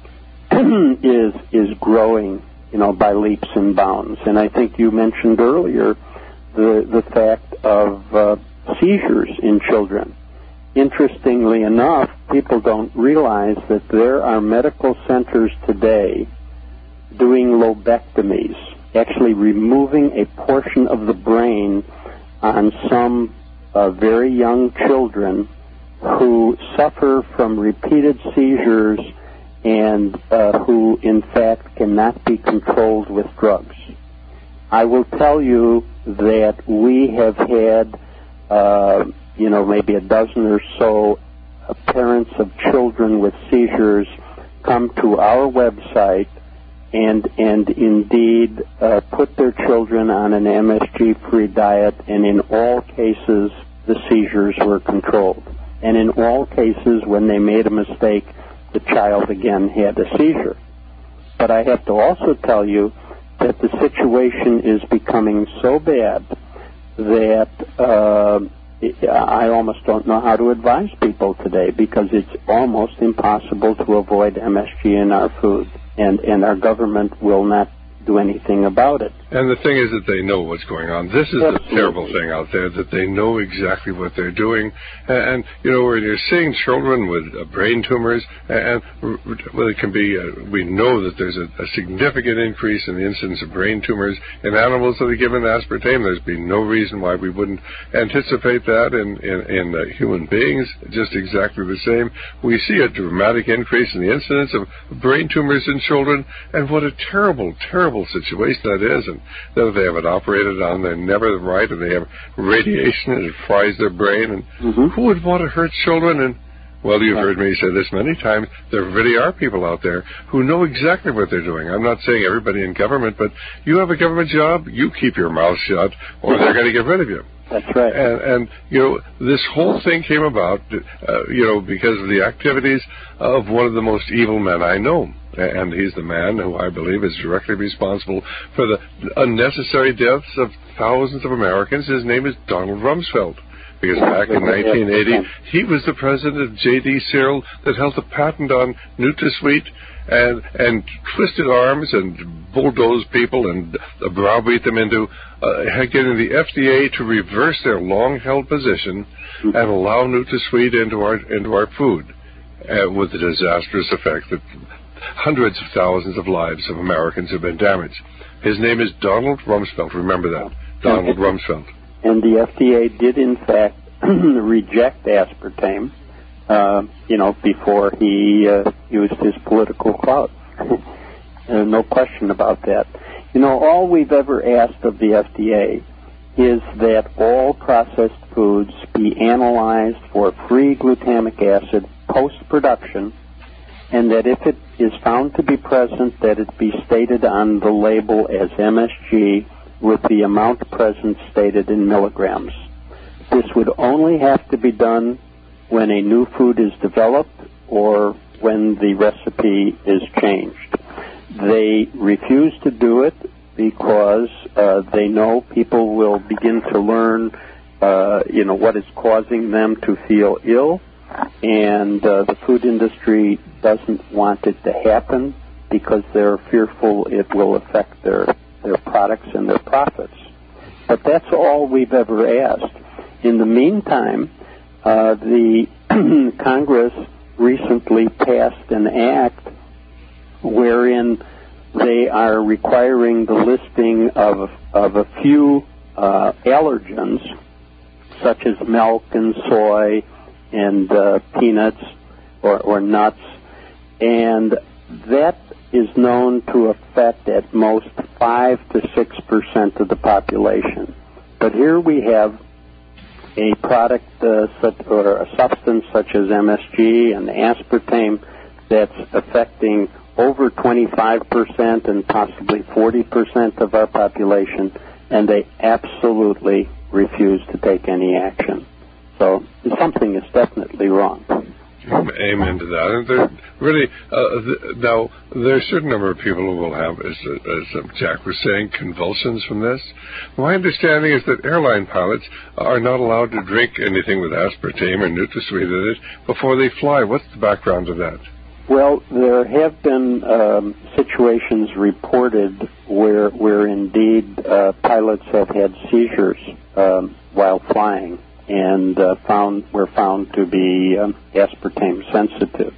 is growing, by leaps and bounds. And I think you mentioned earlier the fact of seizures in children. Interestingly enough, people don't realize that there are medical centers today doing lobectomies, actually removing a portion of the brain on some very young children who suffer from repeated seizures and who, in fact, cannot be controlled with drugs. I will tell you that we have had, maybe a dozen or so parents of children with seizures come to our website and indeed put their children on an MSG-free diet, and in all cases the seizures were controlled. And in all cases, when they made a mistake, the child again had a seizure. But I have to also tell you that the situation is becoming so bad that I almost don't know how to advise people today, because it's almost impossible to avoid MSG in our food, and our government will not do anything about it. And the thing is that they know what's going on. This is the terrible thing out there, that they know exactly what they're doing. And when you're seeing children with brain tumors, and it can be, we know that there's a significant increase in the incidence of brain tumors in animals that are given aspartame. There's been no reason why we wouldn't anticipate that in human beings, just exactly the same. We see a dramatic increase in the incidence of brain tumors in children, and what a terrible, terrible situation that is. And then if they have it operated on, they're never right, and they have radiation, and it fries their brain. And who would want to hurt children? And, well, you've heard me say this many times, there really are people out there who know exactly what they're doing. I'm not saying everybody in government, but you have a government job, you keep your mouth shut, or they're going to get rid of you. That's right. And this whole thing came about, because of the activities of one of the most evil men I know. And he's the man who I believe is directly responsible for the unnecessary deaths of thousands of Americans. His name is Donald Rumsfeld. Because back in 1980, he was the president of J.D. Searle that held the patent on NutraSweet and twisted arms and bulldozed people and browbeat them into getting the FDA to reverse their long-held position and allow NutraSweet into our food, with the disastrous effect that hundreds of thousands of lives of Americans have been damaged. His name is Donald Rumsfeld. Remember that. Donald Rumsfeld. And the FDA did, in fact, reject aspartame, before he used his political clout. No question about that. All we've ever asked of the FDA is that all processed foods be analyzed for free glutamic acid post-production, and that if it is found to be present, that it be stated on the label as MSG with the amount present stated in milligrams. This would only have to be done when a new food is developed or when the recipe is changed. They refuse to do it because they know people will begin to learn, what is causing them to feel ill, and the food industry doesn't want it to happen because they're fearful it will affect their products and their profits. But that's all we've ever asked. In the meantime, the Congress recently passed an act wherein they are requiring the listing of a few allergens, such as milk and soy and peanuts or nuts, and that is known to affect at most 5 to 6% of the population. But here we have a product or a substance such as MSG and aspartame that's affecting over 25% and possibly 40% of our population, and they absolutely refuse to take any action. So something is definitely wrong. Amen to that. And there really, now, there are a certain number of people who will have, as Jack was saying, convulsions from this. My understanding is that airline pilots are not allowed to drink anything with aspartame or NutraSweet in it before they fly. What's the background of that? Well, there have been situations reported where indeed pilots have had seizures while flying and were found to be aspartame sensitive.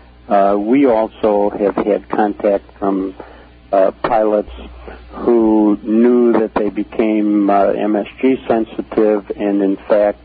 We also have had contact from pilots who knew that they became MSG sensitive and in fact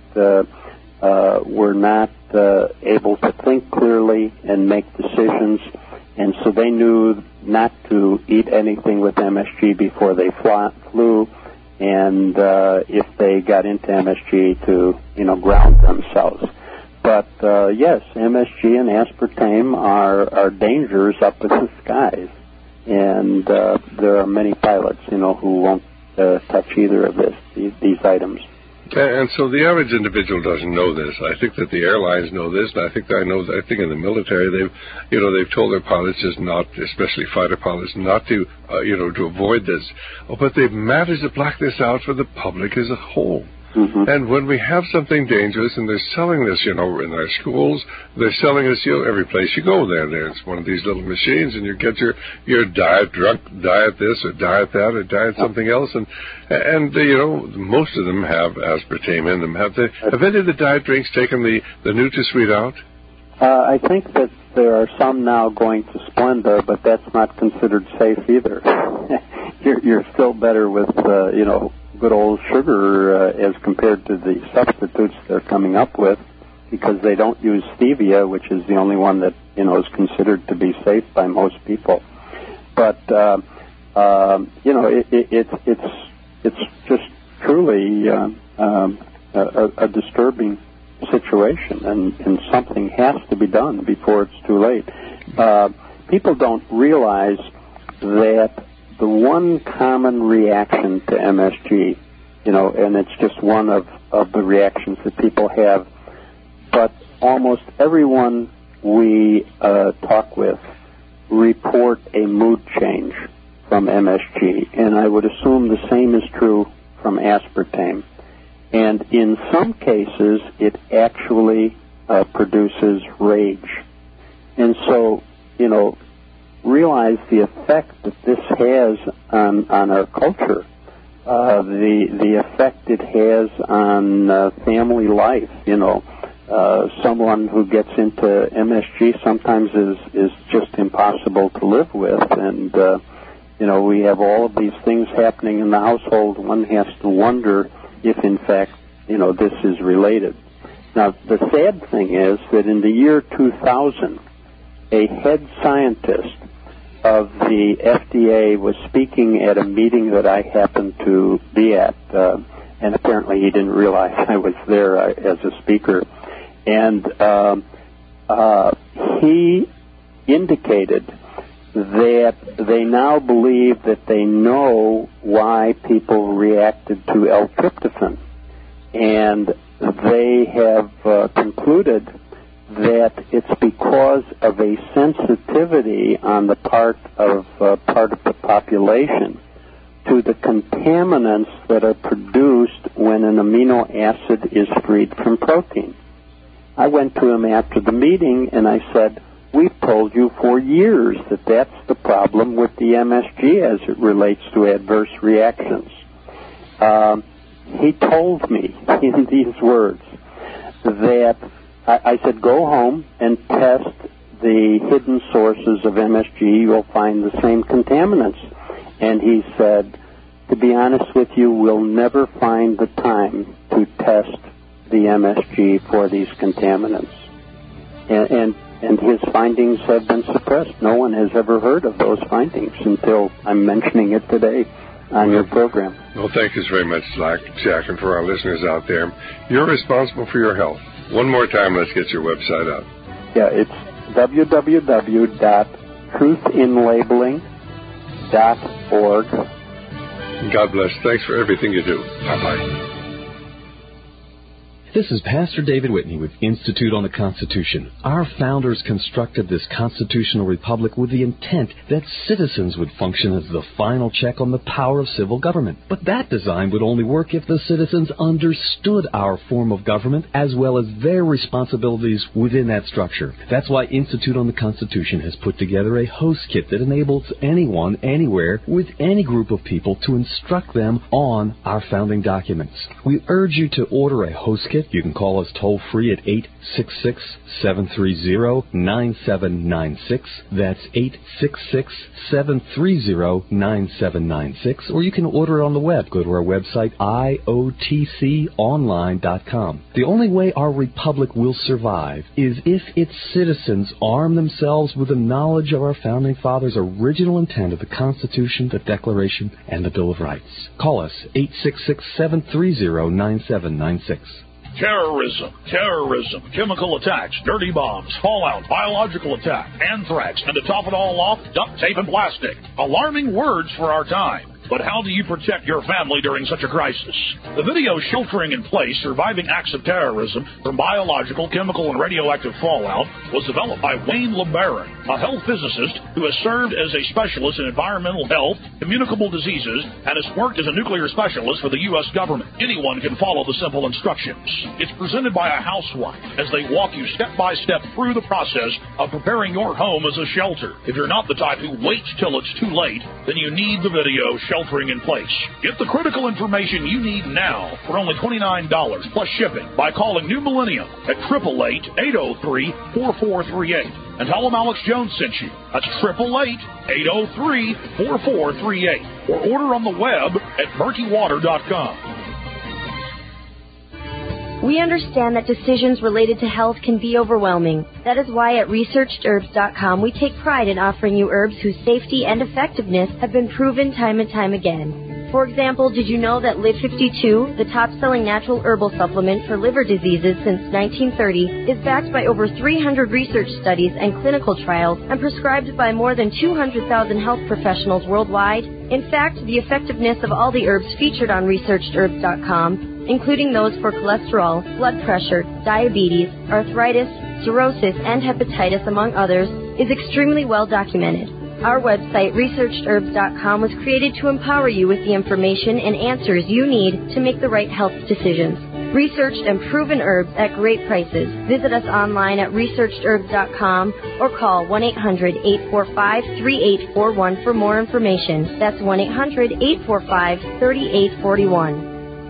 were not able to think clearly and make decisions, and so they knew not to eat anything with MSG before they flew, and if they got into MSG to ground themselves. But yes, MSG and aspartame are dangers up in the skies, and there are many pilots who won't touch either of these items. And so the average individual doesn't know this. I think that the airlines know this, and I think in the military they've told their pilots just not, especially fighter pilots, not to to avoid this. But they've managed to black this out for the public as a whole. Mm-hmm. And when we have something dangerous, and they're selling this, in our schools, they're selling this, every place you go there's one of these little machines, and you get your diet this or diet that or diet something else, and most of them have aspartame in them. Have any of the diet drinks taken the NutraSweet out? I think that there are some now going to Splenda, but that's not considered safe either. You're still better with good old sugar as compared to the substitutes they're coming up with, because they don't use stevia, which is the only one that is considered to be safe by most people. But it's just truly a disturbing situation, and something has to be done before it's too late. People don't realize that the one common reaction to MSG, and it's just one of the reactions that people have, but almost everyone we talk with report a mood change from MSG, and I would assume the same is true from aspartame. And in some cases, it actually produces rage. And so, realize the effect that this has on our culture, the effect it has on family life. Someone who gets into MSG sometimes is just impossible to live with, and we have all of these things happening in the household. One has to wonder if, in fact, this is related. Now, the sad thing is that in the year 2000, a head scientist of the FDA was speaking at a meeting that I happened to be at, and apparently he didn't realize I was there as a speaker. And he indicated that they now believe that they know why people reacted to L-tryptophan. And they have concluded that it's because of a sensitivity on the part of the population to the contaminants that are produced when an amino acid is freed from protein. I went to him after the meeting and I said, we've told you for years that that's the problem with the MSG as it relates to adverse reactions. He told me in these words that I said, go home and test the hidden sources of MSG. You'll find the same contaminants. And he said, to be honest with you, we'll never find the time to test the MSG for these contaminants. And his findings have been suppressed. No one has ever heard of those findings until I'm mentioning it today on your program. Well, thank you very much, Jack, and for our listeners out there. You're responsible for your health. One more time, let's get your website out. Yeah, it's www.truthinlabeling.org. God bless. Thanks for everything you do. Bye-bye. This is Pastor David Whitney with Institute on the Constitution. Our founders constructed this constitutional republic with the intent that citizens would function as the final check on the power of civil government. But that design would only work if the citizens understood our form of government as well as their responsibilities within that structure. That's why Institute on the Constitution has put together a host kit that enables anyone, anywhere, with any group of people to instruct them on our founding documents. We urge you to order a host kit. You can call us toll-free at 866-730-9796. That's 866-730-9796. Or you can order it on the web. Go to our website, iotconline.com. The only way our republic will survive is if its citizens arm themselves with the knowledge of our Founding Fathers' original intent of the Constitution, the Declaration, and the Bill of Rights. Call us, 866-730-9796. Terrorism, chemical attacks, dirty bombs, fallout, biological attack, anthrax, and to top it all off, duct tape and plastic. Alarming words for our time. But how do you protect your family during such a crisis? The video Sheltering in Place, Surviving Acts of Terrorism from Biological, Chemical, and Radioactive Fallout was developed by Wayne LeBaron, a health physicist who has served as a specialist in environmental health, communicable diseases, and has worked as a nuclear specialist for the U.S. government. Anyone can follow the simple instructions. It's presented by a housewife as they walk you step by step through the process of preparing your home as a shelter. If you're not the type who waits till it's too late, then you need the video Sheltering in Place. Get the critical information you need now for only $29 plus shipping by calling New Millennium at 888-803-4438 and tell them Alex Jones sent you. That's 888-803-4438 or order on the web at murkywater.com. We understand that decisions related to health can be overwhelming. That is why at ResearchedHerbs.com we take pride in offering you herbs whose safety and effectiveness have been proven time and time again. For example, did you know that Live 52, the top-selling natural herbal supplement for liver diseases since 1930, is backed by over 300 research studies and clinical trials and prescribed by more than 200,000 health professionals worldwide? In fact, the effectiveness of all the herbs featured on ResearchedHerbs.com, including those for cholesterol, blood pressure, diabetes, arthritis, cirrhosis, and hepatitis, among others, is extremely well documented. Our website, ResearchedHerbs.com, was created to empower you with the information and answers you need to make the right health decisions. Researched and proven herbs at great prices. Visit us online at ResearchedHerbs.com or call 1-800-845-3841 for more information. That's 1-800-845-3841.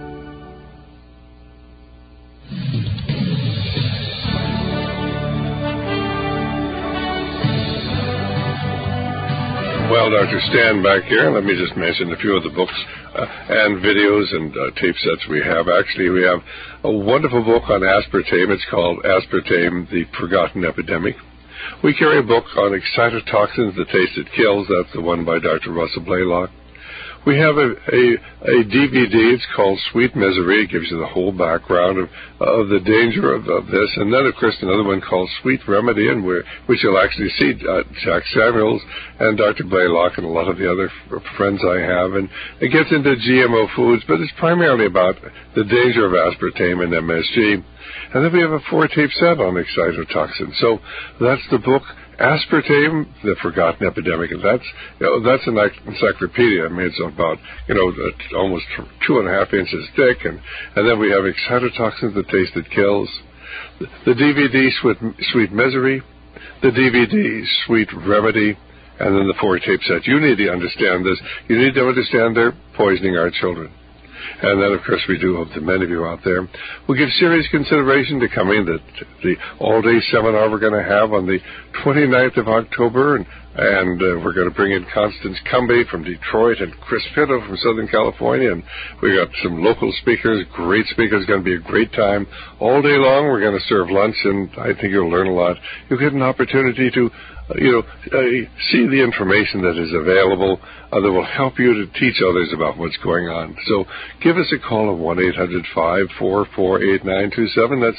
Well, Dr. Stan back here, let me just mention a few of the books and videos and tape sets we have. Actually, we have a wonderful book on aspartame. It's called Aspartame, the Forgotten Epidemic. We carry a book on excitotoxins, The Taste That Kills. That's the one by Dr. Russell Blaylock. We have a DVD. It's called Sweet Misery. It gives you the whole background of the danger of this. And then, of course, another one called Sweet Remedy, which you'll actually see Jack Samuels and Dr. Blaylock and a lot of the other friends I have. And it gets into GMO foods, but it's primarily about the danger of aspartame and MSG. And then we have a 4-tape set on excitotoxins. So that's the book, Aspartame, The Forgotten Epidemic. And that's an encyclopedia. I mean, it's about, almost 2.5 inches thick. And then we have excitotoxins, The Taste That Kills. The DVD, Sweet Misery. The DVD, Sweet Remedy. And then the 4-tape set. You need to understand this. You need to understand they're poisoning our children. And then, of course, we do hope that many of you out there will give serious consideration to coming to the all-day seminar we're going to have on the 29th of October. And we're going to bring in Constance Cumby from Detroit and Chris Pinto from Southern California. And we got some local speakers, great speakers. It's going to be a great time. All day long, we're going to serve lunch, and I think you'll learn a lot. You'll get an opportunity to see the information that is available that will help you to teach others about what's going on. So give us a call at 1-800-544-8927. That's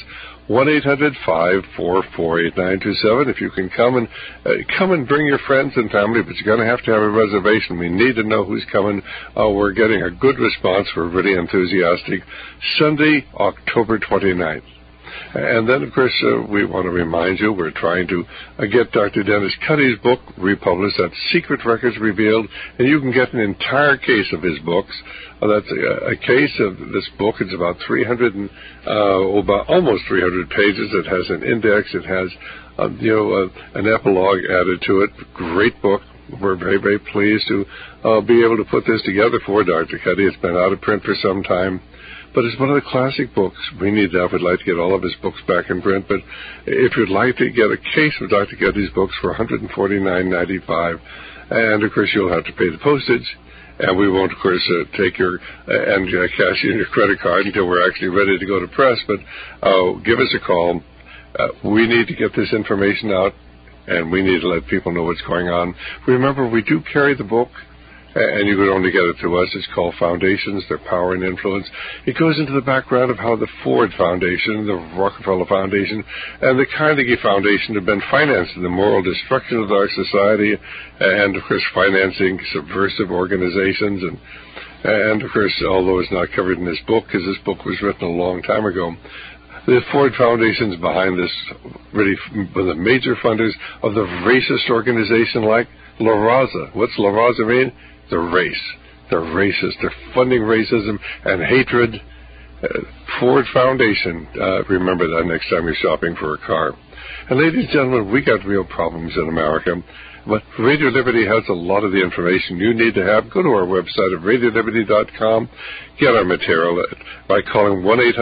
1-800-544-8927. If you can come and bring your friends and family, but you're going to have a reservation. We need to know who's coming. We're getting a good response. We're really enthusiastic. Sunday, October 29th. And then, of course, we want to remind you we're trying to get Dr. Dennis Cuddy's book republished. That's Secret Records Revealed, and you can get an entire case of his books. That's a case of this book. It's about almost 300 pages. It has an index. It has, an epilogue added to it. Great book. We're very, very pleased to be able to put this together for Dr. Cuddy. It's been out of print for some time. But it's one of the classic books. We'd like to get all of his books back in print. But if you'd like to get a case of Dr. Cuddy's books for $149.95, and, of course, you'll have to pay the postage. And we won't, of course, take your and cash in your credit card until we're actually ready to go to press. But give us a call. We need to get this information out, and we need to let people know what's going on. Remember, we do carry the book. And you could only get it through us. It's called Foundations, Their Power and Influence. It goes into the background of how the Ford Foundation, the Rockefeller Foundation, and the Carnegie Foundation have been financing the moral destruction of our society and, of course, financing subversive organizations. And of course, although it's not covered in this book, because this book was written a long time ago, the Ford Foundation's behind this, really one of the major funders of the racist organization like La Raza. What's La Raza mean? The race. They're racist. They're funding racism and hatred. Ford Foundation. Remember that next time you're shopping for a car. And ladies and gentlemen, we got real problems in America. But Radio Liberty has a lot of the information you need to have. Go to our website at radioliberty.com. Get our material by calling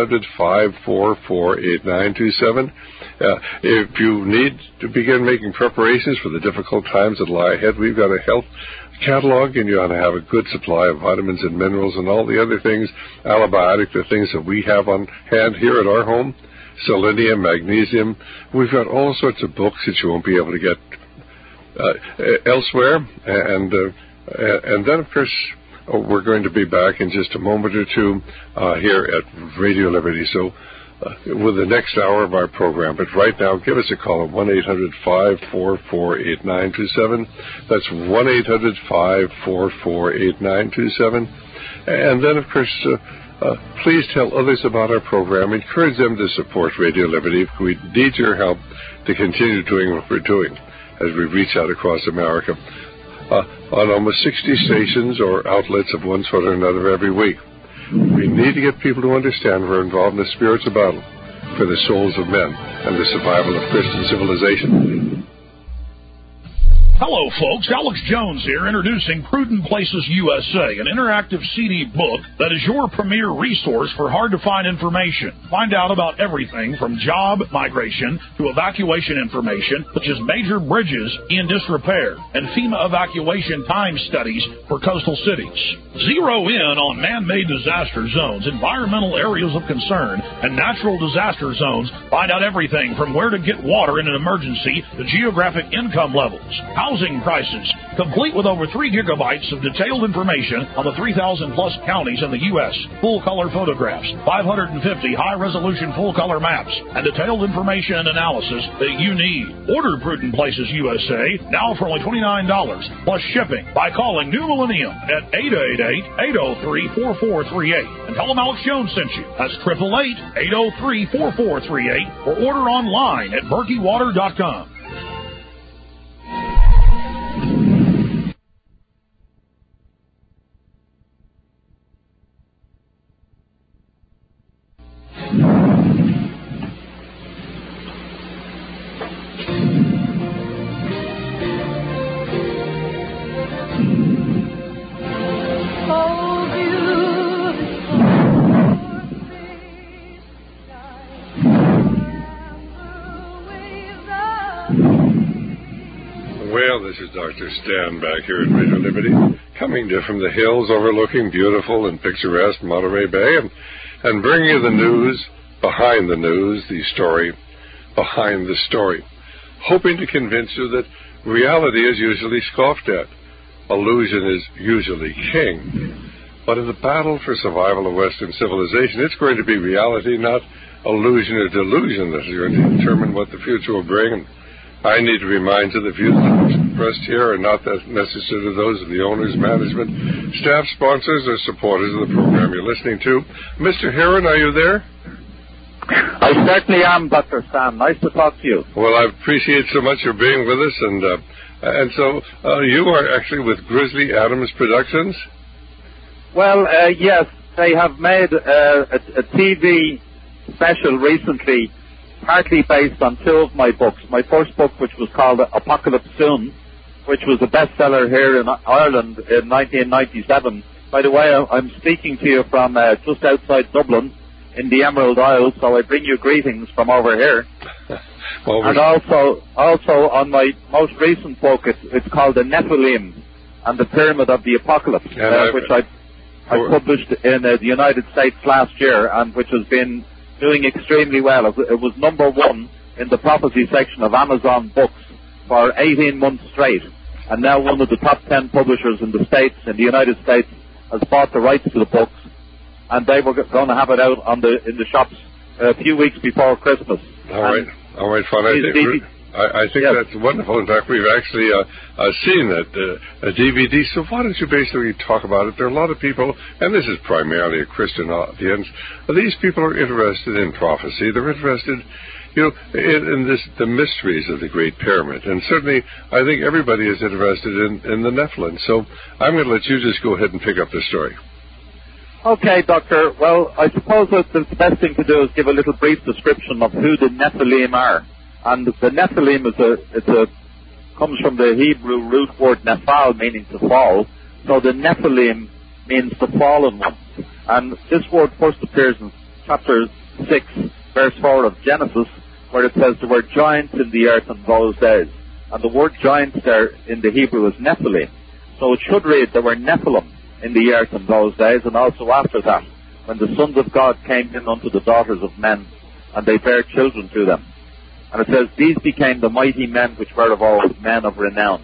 1-800-544-8927. If you need to begin making preparations for the difficult times that lie ahead, we've got a health catalog, and you ought to have a good supply of vitamins and minerals and all the other things, allibiotic, the things that we have on hand here at our home, selenium, magnesium. We've got all sorts of books that you won't be able to get elsewhere. And then, of course, we're going to be back in just a moment or two here at Radio Liberty. So with the next hour of our program. But right now, give us a call at 1-800-544-8927. That's 1-800-544-8927. And then, of course, please tell others about our program. Encourage them to support Radio Liberty. We need your help to continue doing what we're doing as we reach out across America on almost 60 stations or outlets of one sort or another every week. We need to get people to understand we're involved in a spiritual battle for the souls of men and the survival of Christian civilization. Hello, folks. Alex Jones here, introducing Prudent Places USA, an interactive CD book that is your premier resource for hard-to-find information. Find out about everything from job migration to evacuation information, such as major bridges in disrepair and FEMA evacuation time studies for coastal cities. Zero in on man-made disaster zones, environmental areas of concern, and natural disaster zones. Find out everything from where to get water in an emergency to geographic income levels. Housing prices, complete with over 3 gigabytes of detailed information on the 3,000-plus counties in the U.S., full-color photographs, 550 high-resolution full-color maps, and detailed information and analysis that you need. Order Prudent Places USA now for only $29 plus shipping by calling New Millennium at 888-803-4438 and tell them Alex Jones sent you. That's 888-803-4438 or order online at BerkeyWater.com. This is Dr. Stan back here at Radio Liberty, coming to you from the hills overlooking beautiful and picturesque Monterey Bay and bringing you the news behind the news, the story behind the story, hoping to convince you that reality is usually scoffed at. Illusion is usually king. But in the battle for survival of Western civilization, it's going to be reality, not illusion or delusion, that is going to determine what the future will bring. And I need to remind you the views expressed here are not that necessarily those of the owners, management, staff, sponsors, or supporters of the program you're listening to. Mr. Heron, are you there? I certainly am, Dr. Sam. Nice to talk to you. Well, I appreciate so much your being with us. And so you are actually with Grizzly Adams Productions? Well, yes. They have made a TV special recently, partly based on 2 of my books. My first book, which was called Apocalypse Soon, which was a bestseller here in Ireland in 1997. By the way, I'm speaking to you from just outside Dublin in the Emerald Isle, so I bring you greetings from over here. And also on my most recent book, it's called The Nephilim and the Pyramid of the Apocalypse, which I published in the United States last year, and which has been doing extremely well. It was number 1 in the prophecy section of Amazon Books for 18 months straight, and now one of the top 10 publishers in the States, in the United States, has bought the rights to the books, and they were going to have it out in the shops a few weeks before Christmas. All right, fine. I think that's wonderful. In fact, we've actually seen that DVD. So why don't you basically talk about it? There are a lot of people, and this is primarily a Christian audience. These people are interested in prophecy. They're interested, in the mysteries of the Great Pyramid. And certainly, I think everybody is interested in the Nephilim. So I'm going to let you just go ahead and pick up the story. Okay, Doctor. Well, I suppose that the best thing to do is give a little brief description of who the Nephilim are. And the Nephilim comes from the Hebrew root word nephal, meaning to fall. So the Nephilim means the fallen ones. And this word first appears in chapter 6, verse 4 of Genesis, where it says there were giants in the earth in those days. And the word giants there in the Hebrew is Nephilim. So it should read there were Nephilim in the earth in those days, and also after that, when the sons of God came in unto the daughters of men, and they bare children to them. And it says, these became the mighty men which were of old, men of renown.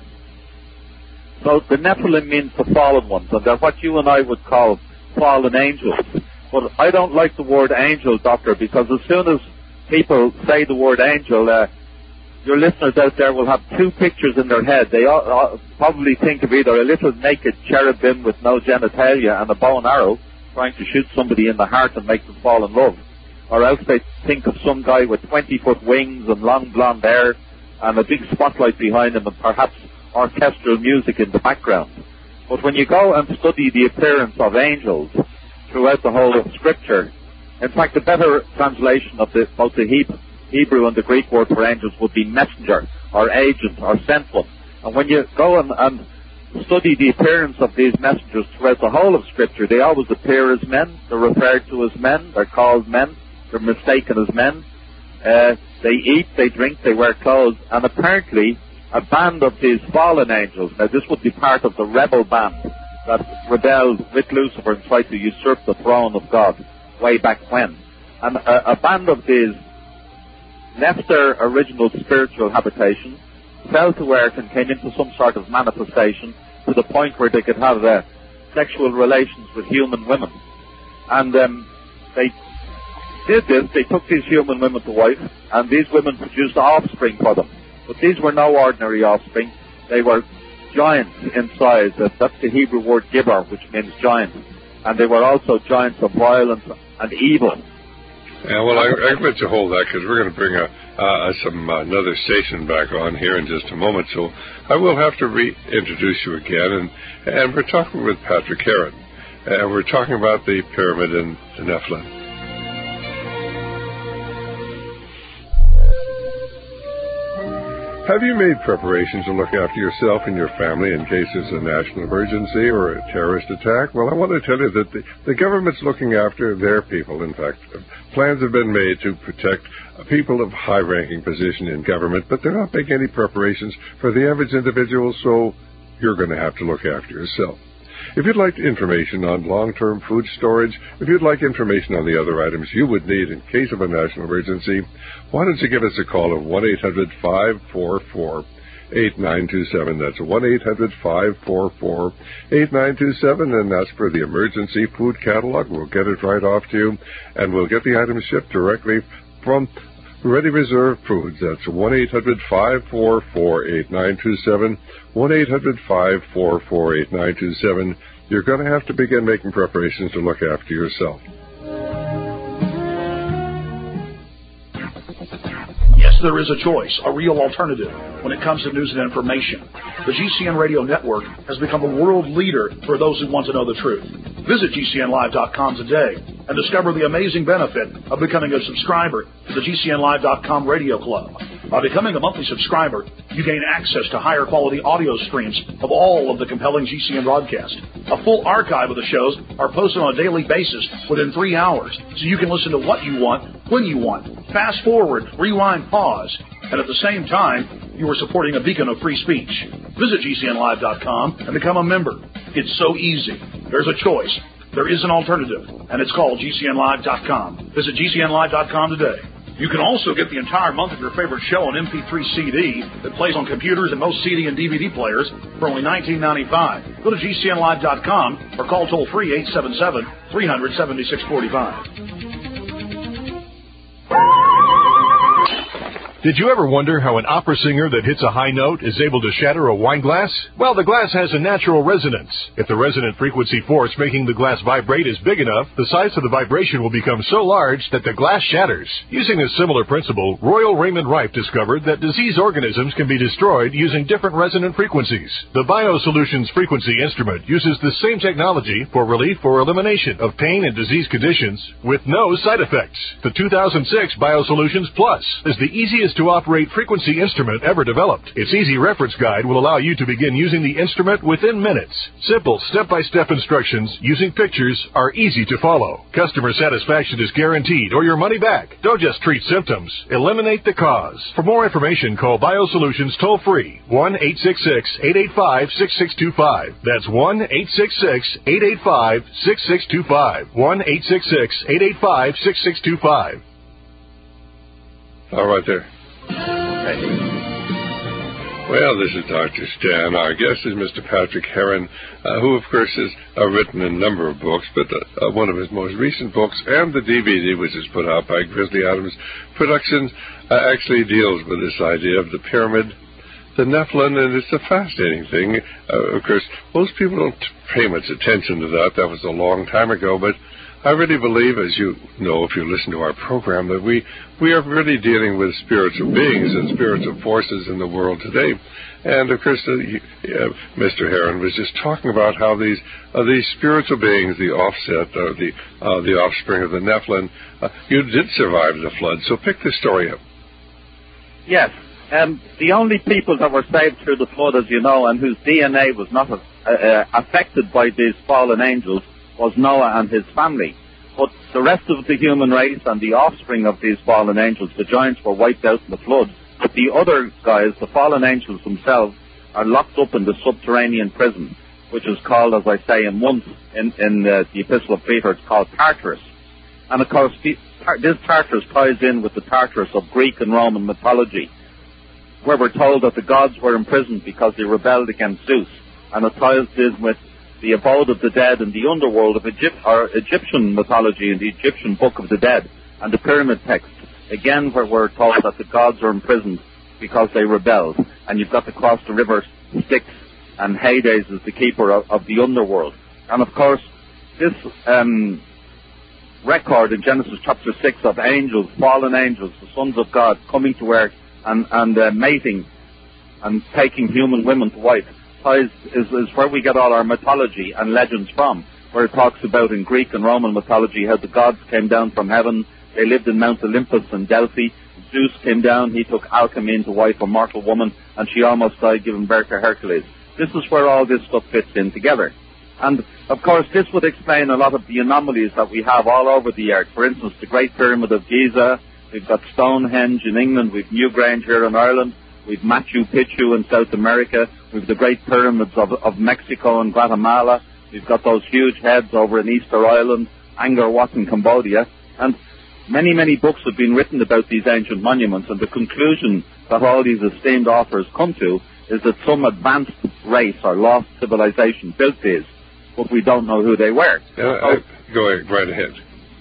So the Nephilim means the fallen ones, and they're what you and I would call fallen angels. But I don't like the word angel, Doctor, because as soon as people say the word angel, your listeners out there will have 2 pictures in their head. They all probably think of either a little naked cherubim with no genitalia and a bow and arrow trying to shoot somebody in the heart and make them fall in love. Or else they think of some guy with 20-foot wings and long blonde hair and a big spotlight behind him and perhaps orchestral music in the background. But when you go and study the appearance of angels throughout the whole of Scripture, in fact, a better translation of both the Hebrew and the Greek word for angels would be messenger or agent or sent one. And when you go and study the appearance of these messengers throughout the whole of Scripture, they always appear as men, they're referred to as men, they're called men, they're mistaken as men. They eat, they drink, they wear clothes, and apparently a band of these fallen angels, now this would be part of the rebel band that rebelled with Lucifer and tried to usurp the throne of God way back when. And a band of these left their original spiritual habitation, fell to earth and came into some sort of manifestation to the point where they could have sexual relations with human women. And they did this, they took these human women to wife, and these women produced offspring for them. But these were no ordinary offspring. They were giants in size. That's the Hebrew word gibber, which means giant. And they were also giants of violence and evil. Yeah, well, I'm going to hold that because we're going to bring another station back on here in just a moment. So I will have to reintroduce you again. And we're talking with Patrick Heron. And we're talking about the pyramid in the Nephilim. Have you made preparations to look after yourself and your family in case there's a national emergency or a terrorist attack? Well, I want to tell you that the government's looking after their people. In fact, plans have been made to protect people of high-ranking position in government, but they're not making any preparations for the average individual, so you're going to have to look after yourself. If you'd like information on long-term food storage, if you'd like information on the other items you would need in case of a national emergency, why don't you give us a call at 1-800-544-8927. That's 1-800-544-8927, and that's for the emergency food catalog. We'll get it right off to you, and we'll get the items shipped directly from Ready Reserve Foods. That's 1-800-544-8927, 1-800-544-8927. You're going to have to begin making preparations to look after yourself. Yes, there is a choice, a real alternative when it comes to news and information. The GCN Radio Network has become a world leader for those who want to know the truth. Visit GCNlive.com today and discover the amazing benefit of becoming a subscriber to the GCNlive.com Radio Club. By becoming a monthly subscriber, you gain access to higher quality audio streams of all of the compelling GCN broadcasts. A full archive of the shows are posted on a daily basis within 3 hours, so you can listen to what you want, when you want. Fast forward, rewind, pause, and at the same time, you are supporting a beacon of free speech. Visit GCNlive.com and become a member. It's so easy. There's a choice. There is an alternative, and it's called GCNlive.com. Visit GCNlive.com today. You can also get the entire month of your favorite show on MP3 CD that plays on computers and most CD and DVD players for only $19.95. Go to GCNlive.com or call toll-free 877-300-7645. Did you ever wonder how an opera singer that hits a high note is able to shatter a wine glass? Well, the glass has a natural resonance. If the resonant frequency force making the glass vibrate is big enough, the size of the vibration will become so large that the glass shatters. Using a similar principle, Royal Raymond Rife discovered that disease organisms can be destroyed using different resonant frequencies. The BioSolutions frequency instrument uses the same technology for relief or elimination of pain and disease conditions with no side effects. The 2006 BioSolutions Plus is the easiest to operate frequency instrument ever developed. Its easy reference guide will allow you to begin using the instrument within minutes. Simple step-by-step instructions using pictures are easy to follow. Customer satisfaction is guaranteed or your money back. Don't just treat symptoms. Eliminate the cause. For more information, call BioSolutions toll-free 1-866-885-6625. That's 1-866-885-6625. 1-866-885-6625. All right there. Well, this is Dr. Stan. Our guest is Mr. Patrick Heron, who, of course, has written a number of books, but one of his most recent books and the DVD, which is put out by Grizzly Adams Productions, actually deals with this idea of the pyramid, the Nephilim, and it's a fascinating thing. Of course, most people don't pay much attention to that. That was a long time ago, but I really believe, as you know if you listen to our program, that we are really dealing with spiritual beings and spiritual forces in the world today. And, of course, Mr. Heron was just talking about how these spiritual beings, the offset, or the offspring of the Nephilim, you did survive the flood. So pick this story up. Yes. The only people that were saved through the flood, as you know, and whose DNA was not affected by these fallen angels, was Noah and his family. But the rest of the human race and the offspring of these fallen angels, the giants, were wiped out in the flood. But the other guys, the fallen angels themselves, are locked up in the subterranean prison, which is called, as I say, in the Epistle of Peter, it's called Tartarus. And of course, this Tartarus ties in with the Tartarus of Greek and Roman mythology, where we're told that the gods were imprisoned because they rebelled against Zeus. And it ties in with the abode of the dead and the underworld of Egyptian mythology in the Egyptian Book of the Dead and the pyramid text, again where we're told that the gods are imprisoned because they rebelled. And you've got to cross the river Styx, and Hades is the keeper of the underworld. And of course, this record in Genesis chapter 6 of angels, fallen angels, the sons of God, coming to earth and mating and taking human women to wife, is where we get all our mythology and legends from, where it talks about in Greek and Roman mythology how the gods came down from heaven. They lived in Mount Olympus and Delphi. Zeus came down, he took Alcmene to wife a mortal woman, and she almost died giving birth to Hercules. This is where all this stuff fits in together. And, of course, this would explain a lot of the anomalies that we have all over the earth. For instance, the Great Pyramid of Giza, we've got Stonehenge in England, we've Newgrange here in Ireland, we've Machu Picchu in South America, we've the Great Pyramids of Mexico and Guatemala, we've got those huge heads over in Easter Island, Angkor Wat in Cambodia, and many, many books have been written about these ancient monuments, and the conclusion that all these esteemed authors come to is that some advanced race or lost civilization built these, but we don't know who they were. Go right ahead.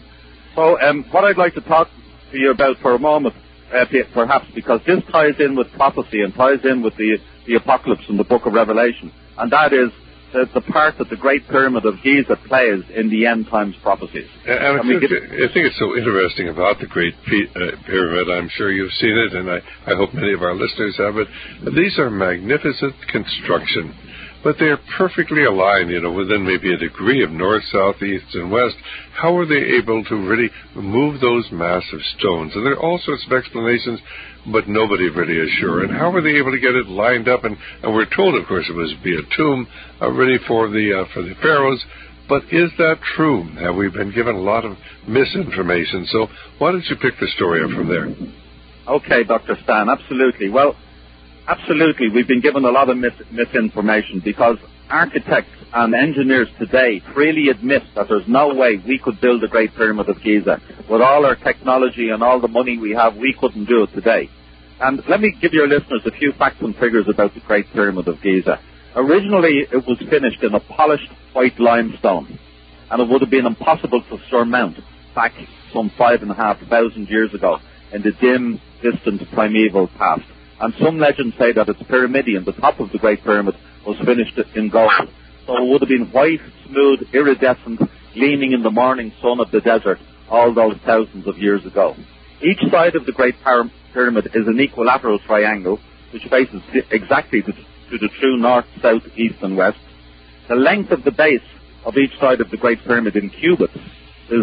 So what I'd like to talk to you about for a moment, perhaps, because this ties in with prophecy and ties in with the apocalypse in the book of Revelation, and that is the part that the Great Pyramid of Giza plays in the end times prophecies. And I think it's so interesting about the Great Pyramid. I'm sure you've seen it, and I hope many of our listeners have it. These are magnificent construction, but they are perfectly aligned, within maybe a degree of north, south, east, and west. How are they able to really move those massive stones? And there are all sorts of explanations, but nobody really is sure. And how were they able to get it lined up? And we're told, of course, it was be a tomb ready for the pharaohs. But is that true? Have we been given a lot of misinformation? So why don't you pick the story up from there? Okay, Dr. Stan, absolutely. Well, absolutely, we've been given a lot of misinformation because architects and engineers today freely admit that there's no way we could build the Great Pyramid of Giza. With all our technology and all the money we have, we couldn't do it today. And let me give your listeners a few facts and figures about the Great Pyramid of Giza. Originally, it was finished in a polished white limestone, and it would have been impossible to surmount back some 5,500 years ago in the dim, distant, primeval past. And some legends say that its pyramidion, the top of the Great Pyramid, was finished in gold. So it would have been white, smooth, iridescent, gleaming in the morning sun of the desert all those thousands of years ago. Each side of the Great Pyramid is an equilateral triangle, which faces exactly to the true north, south, east, and west. The length of the base of each side of the Great Pyramid in cubits is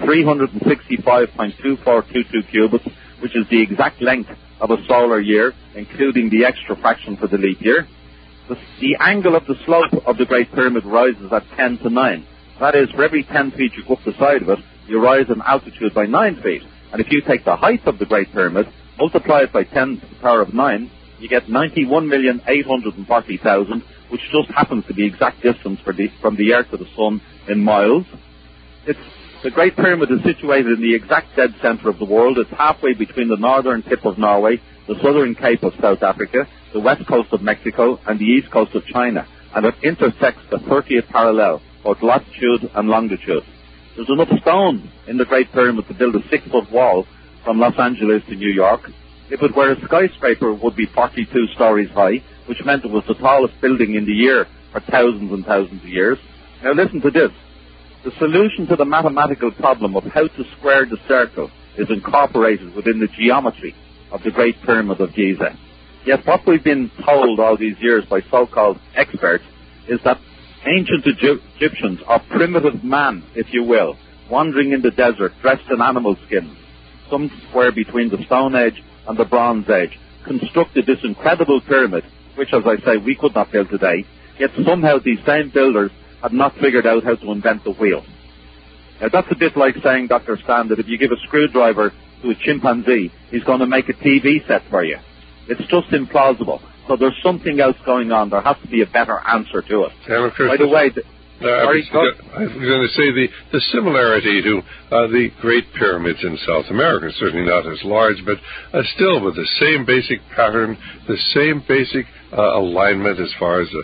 365.2422 cubits, which is the exact length of a solar year, including the extra fraction for the leap year. The angle of the slope of the Great Pyramid rises at 10 to 9. That is, for every 10 feet you go up the side of it, you rise in altitude by 9 feet. And if you take the height of the Great Pyramid, multiply it by 10 to the power of 9, you get 91,840,000, which just happens to be the exact distance from the Earth to the Sun in miles. The Great Pyramid is situated in the exact dead center of the world. It's halfway between the northern tip of Norway, the southern cape of South Africa, the west coast of Mexico, and the east coast of China. And it intersects the 30th parallel, both latitude and longitude. There's enough stone in the Great Pyramid to build a 6-foot wall from Los Angeles to New York. If it were a skyscraper, it would be 42 stories high, which meant it was the tallest building in the year for thousands and thousands of years. Now listen to this. The solution to the mathematical problem of how to square the circle is incorporated within the geometry of the Great Pyramid of Giza. Yet what we've been told all these years by so-called experts is that ancient Egyptians, or primitive man, if you will, wandering in the desert, dressed in animal skins, somewhere between the Stone Age and the Bronze Age, constructed this incredible pyramid, which, as I say, we could not build today, yet somehow these same builders have not figured out how to invent the wheel. Now, that's a bit like saying, Dr. Stan, that if you give a screwdriver to a chimpanzee, he's going to make a TV set for you. It's just implausible. So there's something else going on. There has to be a better answer to it. By the way, I was going to say the similarity to the Great Pyramids in South America, certainly not as large, but still with the same basic pattern, the same basic alignment as far as,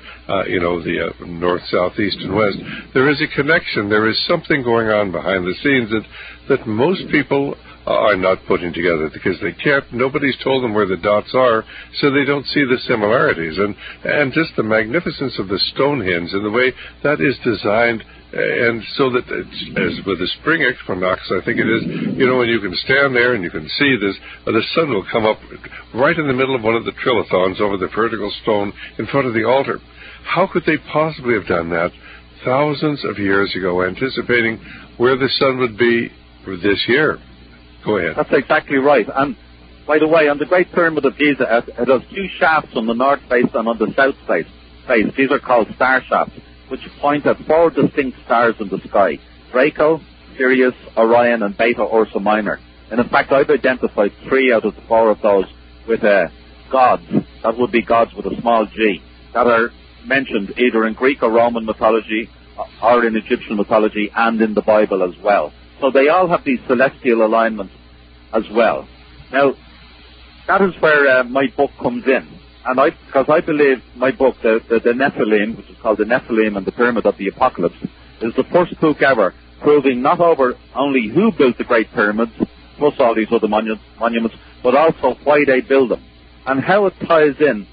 the north, south, east, and west. There is a connection. There is something going on behind the scenes that most people are not putting together because they can't. Nobody's told them where the dots are, so they don't see the similarities. And just the magnificence of the Stonehenge and the way that is designed, and so that as with the spring equinox, I think it is, when you can stand there and you can see this, the sun will come up right in the middle of one of the trilithons over the vertical stone in front of the altar. How could they possibly have done that thousands of years ago, anticipating where the sun would be this year? Go ahead. That's exactly right. And by the way, on the Great Pyramid of Giza, it has two shafts on the north face and on the south face. These are called star shafts, which point at 4 distinct stars in the sky: Draco, Sirius, Orion, and Beta Ursa Minor. And in fact, I've identified 3 out of the 4 of those with gods. That would be gods with a small g, that are mentioned either in Greek or Roman mythology or in Egyptian mythology and in the Bible as well. So they all have these celestial alignments as well. Now, that is where my book comes in. And because I believe my book, the Nephilim, which is called The Nephilim and the Pyramid of the Apocalypse, is the first book ever proving not only who built the Great Pyramids, plus all these other monuments, but also why they build them. And how it ties in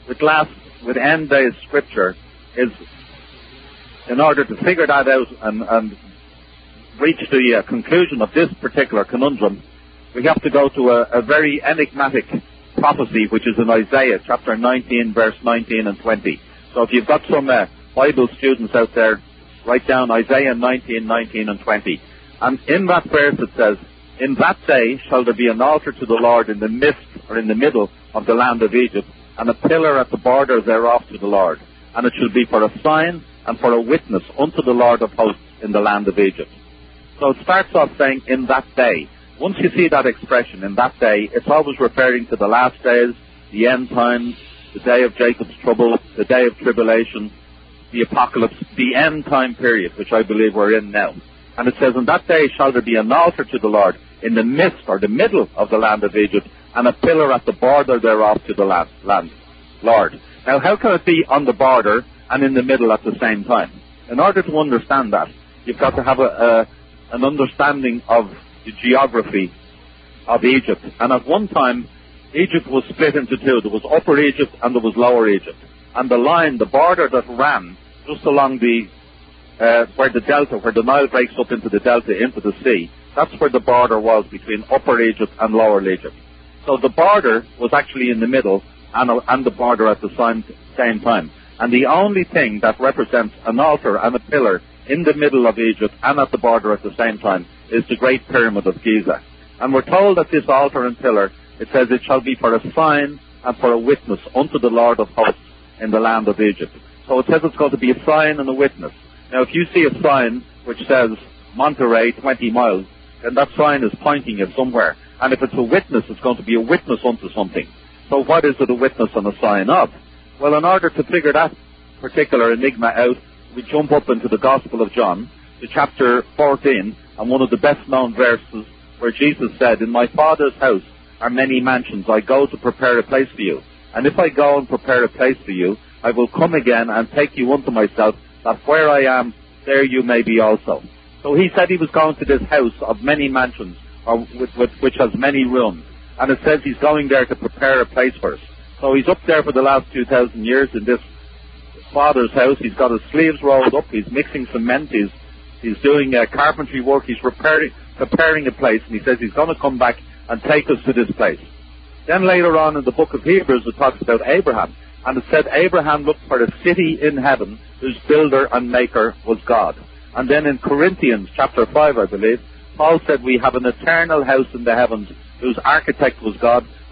with end days scripture is, in order to figure that out and reach the conclusion of this particular conundrum, we have to go to a very enigmatic prophecy, which is in Isaiah chapter 19, verse 19 and 20. So if you've got some Bible students out there, write down Isaiah 19, 19 and 20. And in that verse it says, "In that day shall there be an altar to the Lord in the midst, or in the middle of the land of Egypt, and a pillar at the border thereof to the Lord. And it shall be for a sign and for a witness unto the Lord of hosts in the land of Egypt." So it starts off saying, "in that day." Once you see that expression, "in that day," it's always referring to the last days, the end times, the day of Jacob's trouble, the day of tribulation, the apocalypse, the end time period, which I believe we're in now. And it says, "In that day shall there be an altar to the Lord in the midst," or the middle of the land of Egypt, "and a pillar at the border thereof to the land." Lord. Now, how can it be on the border and in the middle at the same time? In order to understand that, you've got to have an understanding of the geography of Egypt. And at one time, Egypt was split into two. There was Upper Egypt and there was Lower Egypt. And the border that ran just along where the Nile breaks up into the delta, into the sea, that's where the border was between Upper Egypt and Lower Egypt. So the border was actually in the middle and the border at the same time. And the only thing that represents an altar and a pillar in the middle of Egypt and at the border at the same time is the Great Pyramid of Giza. And we're told that this altar and pillar, it says, "it shall be for a sign and for a witness unto the Lord of hosts in the land of Egypt." So it says it's going to be a sign and a witness. Now, if you see a sign which says Monterey 20 miles, then that sign is pointing you somewhere. And if it's a witness, it's going to be a witness unto something. So what is it a witness and a sign of? Well, in order to figure that particular enigma out, we jump up into the Gospel of John, to chapter 14, and one of the best-known verses where Jesus said, "In my Father's house are many mansions. I go to prepare a place for you. And if I go and prepare a place for you, I will come again and take you unto myself, that where I am, there you may be also." So he said he was going to this house of many mansions, which has many rooms. And it says he's going there to prepare a place for us. So he's up there for the last 2,000 years in this Father's house. He's got his sleeves rolled up. He's mixing cement. He's doing carpentry work. He's preparing a place. And he says he's going to come back and take us to this place. Then later on in the book of Hebrews, it talks about Abraham. And it said Abraham looked for a city in heaven whose builder and maker was God. And then in Corinthians chapter 5, I believe, Paul said we have an eternal house in the heavens whose architect was God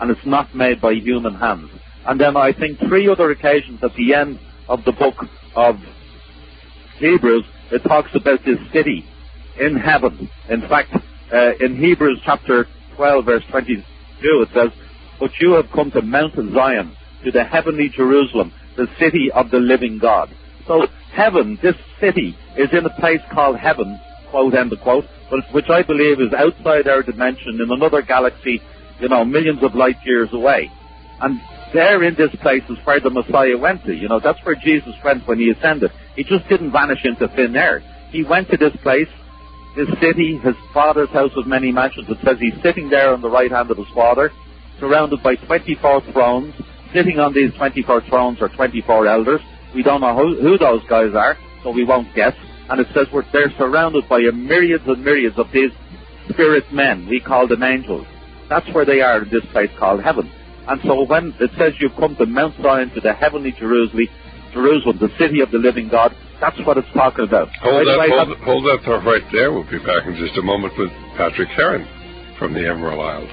and it's not made by human hands. And then I think 3 other occasions at the end of the book of Hebrews, it talks about this city in heaven. In fact, in Hebrews chapter 12, verse 22, it says, "But you have come to Mount Zion, to the heavenly Jerusalem, the city of the living God." So heaven, this city, is in a place called heaven, quote, end of quote, which I believe is outside our dimension in another galaxy, millions of light years away. And there in this place is where the Messiah went to. That's where Jesus went when he ascended. He just didn't vanish into thin air. He went to this place, this city, his Father's house of many mansions. It says he's sitting there on the right hand of his Father, surrounded by 24 thrones. Sitting on these 24 thrones are 24 elders. We don't know who those guys are, so we won't guess. And it says they're surrounded by myriads and myriads of these spirit men. We call them angels. That's where they are in this place called heaven. And so when it says you've come to Mount Zion, to the heavenly Jerusalem, the city of the living God, that's what it's talking about. Hold that thought right there. We'll be back in just a moment with Patrick Heron from the Emerald Isle.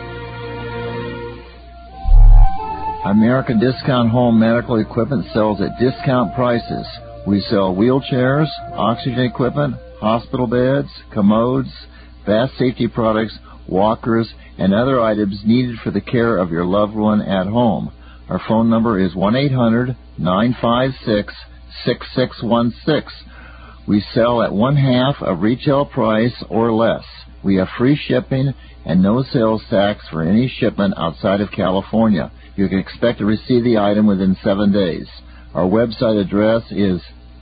American Discount Home Medical Equipment sells at discount prices. We sell wheelchairs, oxygen equipment, hospital beds, commodes, bath safety products, walkers, and other items needed for the care of your loved one at home. Our phone number is 1-800-956-6616. We sell at 1/2 of retail price or less. We have free shipping and no sales tax for any shipment outside of California. You can expect to receive the item within 7 days. Our website address is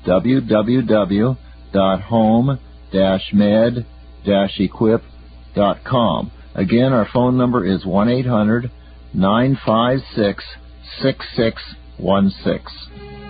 www.home-med-equip.com. Again, our phone number is 1-800-956-6616.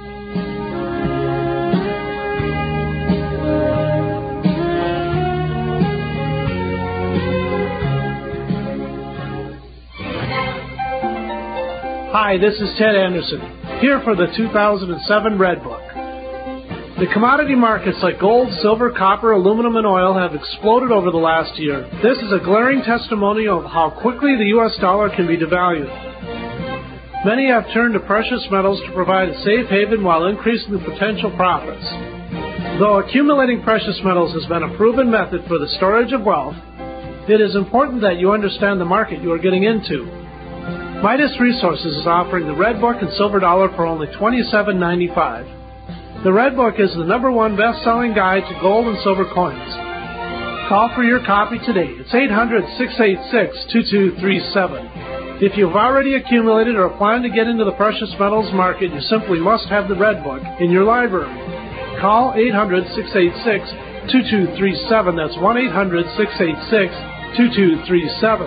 Hi, this is Ted Anderson, here for the 2007 Red Book. The commodity markets like gold, silver, copper, aluminum, and oil have exploded over the last year. This is a glaring testimonial of how quickly the U.S. dollar can be devalued. Many have turned to precious metals to provide a safe haven while increasing the potential profits. Though accumulating precious metals has been a proven method for the storage of wealth, it is important that you understand the market you are getting into. Midas Resources is offering the Red Book and Silver Dollar for only $27.95. The Red Book is the #1 best-selling guide to gold and silver coins. Call for your copy today. It's 800-686-2237. If you've already accumulated or plan to get into the precious metals market, you simply must have the Red Book in your library. Call 800-686-2237. That's 1-800-686-2237.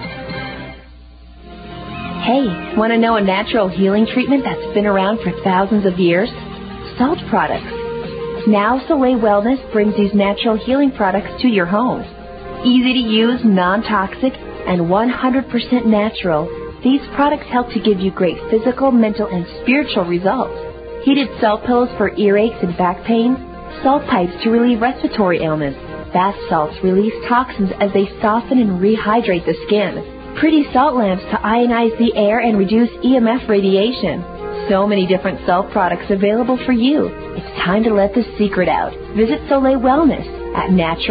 Hey, want to know a natural healing treatment that's been around for thousands of years? Salt products. Now Soleil Wellness brings these natural healing products to your home. Easy to use, non-toxic, and 100% natural, these products help to give you great physical, mental, and spiritual results. Heated salt pillows for earaches and back pain, salt pipes to relieve respiratory ailments, bath salts release toxins as they soften and rehydrate the skin, pretty salt lamps to ionize the air and reduce EMF radiation. So many different salt products available for you. It's time to let the secret out. Visit Soleil Wellness at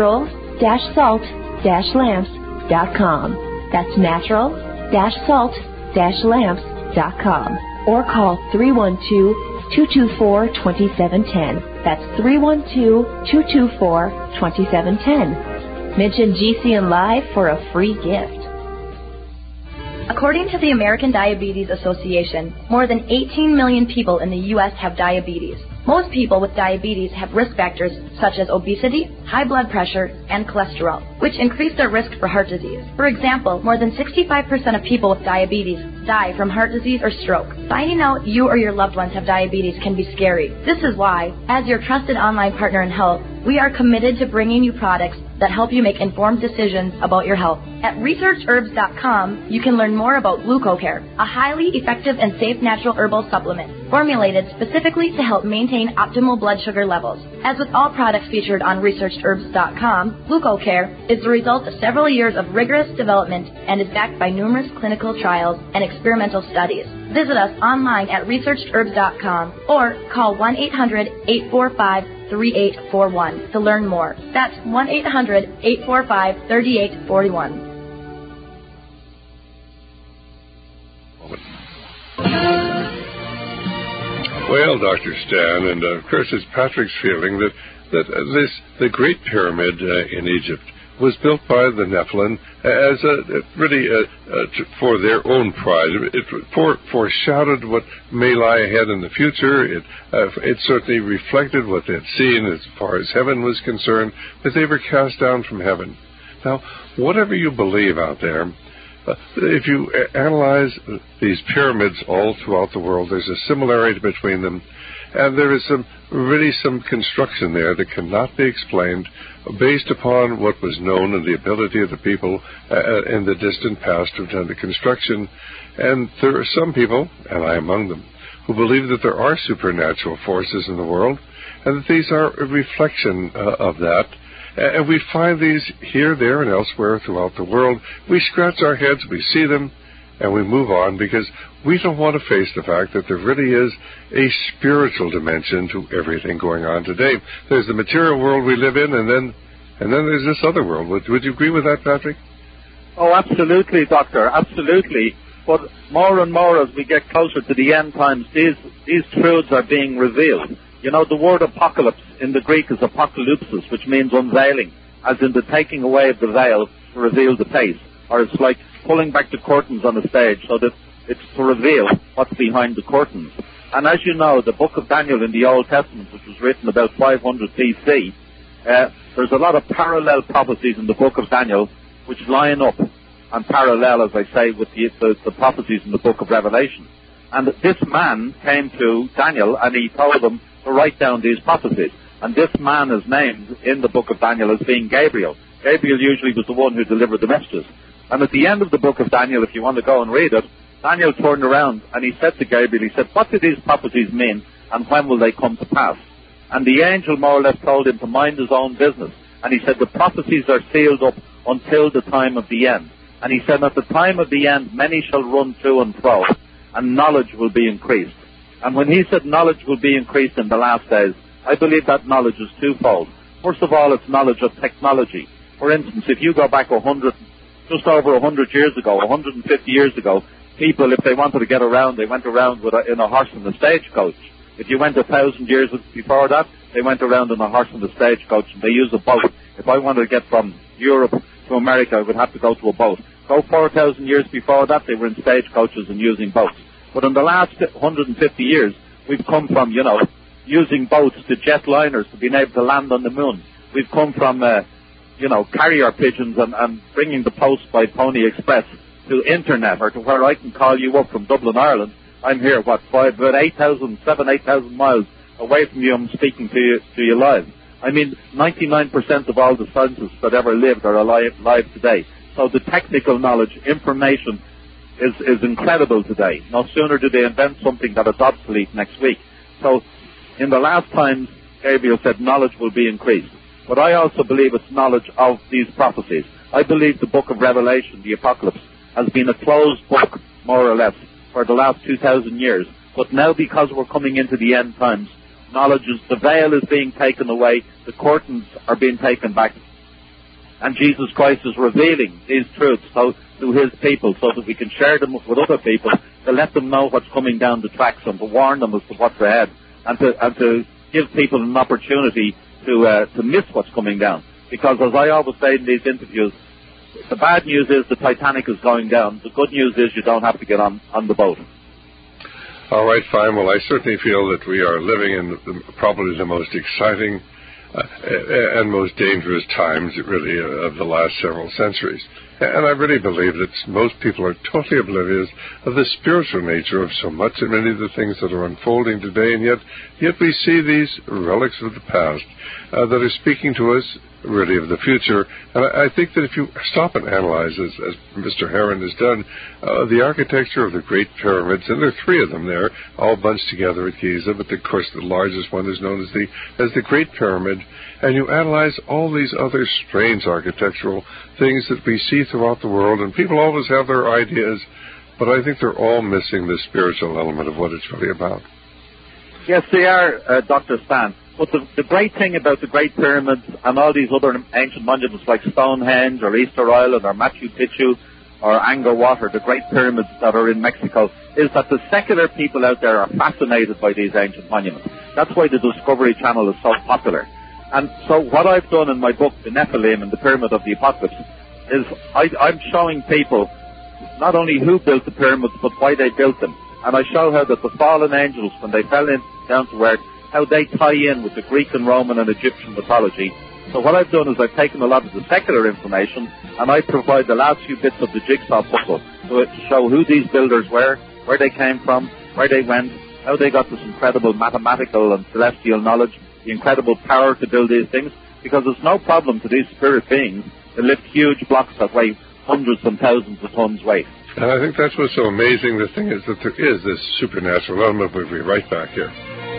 natural-salt-lamps.com. That's natural-salt-lamps.com. Or call 312-224-2710. That's 312-224-2710. Mention GCN Live for a free gift. According to the American Diabetes Association, more than 18 million people in the U.S. have diabetes. Most people with diabetes have risk factors such as obesity, high blood pressure, and cholesterol, which increase their risk for heart disease. For example, more than 65% of people with diabetes die from heart disease or stroke. Finding out you or your loved ones have diabetes can be scary. This is why, as your trusted online partner in health, we are committed to bringing you products that help you make informed decisions about your health. At ResearchHerbs.com, you can learn more about GlucoCare, a highly effective and safe natural herbal supplement formulated specifically to help maintain optimal blood sugar levels. As with all products featured on ResearchHerbs.com, GlucoCare is the result of several years of rigorous development and is backed by numerous clinical trials and experimental studies. Visit us online at ResearchHerbs.com or call 1-800-845-3841 to learn more. That's 1-800-845-3841. Well, Dr. Stan, and of course it's Patrick's feeling that the Great Pyramid in Egypt was built by the Nephilim as for their own pride. It foreshadowed what may lie ahead in the future. It certainly reflected what they'd seen as far as heaven was concerned, that they were cast down from heaven. Now, whatever you believe out there, if you analyze these pyramids all throughout the world, there's a similarity between them, and there is some construction there that cannot be explained based upon what was known and the ability of the people in the distant past to have done the construction. And there are some people, and I among them, who believe that there are supernatural forces in the world, and that these are a reflection of that. And we find these here, there, and elsewhere throughout the world. We scratch our heads, we see them, and we move on because we don't want to face the fact that there really is a spiritual dimension to everything going on today. There's the material world we live in, and then there's this other world. Would you agree with that, Patrick? Oh, absolutely, Doctor, absolutely. But more and more as we get closer to the end times, these truths are being revealed. You know, the word apocalypse in the Greek is apokalypsis, which means unveiling, as in the taking away of the veil to reveal the face. Or it's like pulling back the curtains on a stage so that it's to reveal what's behind the curtains. And as you know, the book of Daniel in the Old Testament, which was written about 500 BC, there's a lot of parallel prophecies in the book of Daniel which line up and parallel, as I say, with the prophecies in the book of Revelation. And this man came to Daniel and he told him to write down these prophecies. And this man is named in the book of Daniel as being Gabriel. Gabriel usually was the one who delivered the messages. And at the end of the book of Daniel, if you want to go and read it, Daniel turned around and he said to Gabriel, he said, what do these prophecies mean and when will they come to pass? And the angel more or less told him to mind his own business. And he said, the prophecies are sealed up until the time of the end. And he said, at the time of the end, many shall run to and fro, and knowledge will be increased. And when he said knowledge will be increased in the last days, I believe that knowledge is twofold. First of all, it's knowledge of technology. For instance, if you go back just over 100 years ago, 150 years ago, people, if they wanted to get around, they went around in a horse and a stagecoach. If you went 1,000 years before that, they went around in a horse and a stagecoach, and they used a boat. If I wanted to get from Europe to America, I would have to go to a boat. Go 4,000 years before that, they were in stagecoaches and using boats. But in the last 150 years, we've come from, using boats to jetliners to being able to land on the moon. We've come from, carrier pigeons and bringing the post by Pony Express to internet, or to where I can call you up from Dublin, Ireland. I'm here, about 8,000 miles away from you. I'm speaking to you live. I mean, 99% of all the scientists that ever lived are alive today. So the technical knowledge, information is incredible today. No sooner do they invent something that is obsolete next week. So in the last times, Gabriel said knowledge will be increased. But I also believe it's knowledge of these prophecies. I believe the book of Revelation, the Apocalypse, has been a closed book, more or less, for the last 2,000 years. But now, because we're coming into the end times, the veil is being taken away, the curtains are being taken back, and Jesus Christ is revealing these truths to his people so that we can share them with other people, to let them know what's coming down the tracks and to warn them as to what's ahead, and to give people an opportunity to miss what's coming down. Because as I always say in these interviews, the bad news is the Titanic is going down. The good news is you don't have to get on the boat. All right, fine. Well, I certainly feel that we are living in probably the most exciting and most dangerous times, really, of the last several centuries. And I really believe that most people are totally oblivious of the spiritual nature of so much and many of the things that are unfolding today, and yet we see these relics of the past that are speaking to us really of the future. And I think that if you stop and analyze, as Mr. Heron has done, the architecture of the Great Pyramids, and there are three of them there, all bunched together at Giza, but of course the largest one is known as the Great Pyramid, and you analyze all these other strange architectural things that we see throughout the world, and people always have their ideas, but I think they're all missing the spiritual element of what it's really about. Yes, they are, Dr. Stan. But the great thing about the Great Pyramids and all these other ancient monuments like Stonehenge or Easter Island or Machu Picchu or Angkor Wat or the Great Pyramids that are in Mexico is that the secular people out there are fascinated by these ancient monuments. That's why the Discovery Channel is so popular. And so what I've done in my book, The Nephilim and the Pyramid of the Apocalypse, is I'm showing people not only who built the pyramids but why they built them. And I show how that the fallen angels, when they fell down to earth, how they tie in with the Greek and Roman and Egyptian mythology. So what I've done is I've taken a lot of the secular information and I provide the last few bits of the jigsaw puzzle to show who these builders were, where they came from, where they went, how they got this incredible mathematical and celestial knowledge, the incredible power to build these things, because it's no problem to these spirit beings to lift huge blocks that weigh hundreds and thousands of tons weight. And I think that's what's so amazing. The thing is that there is this supernatural element. We'll be right back here.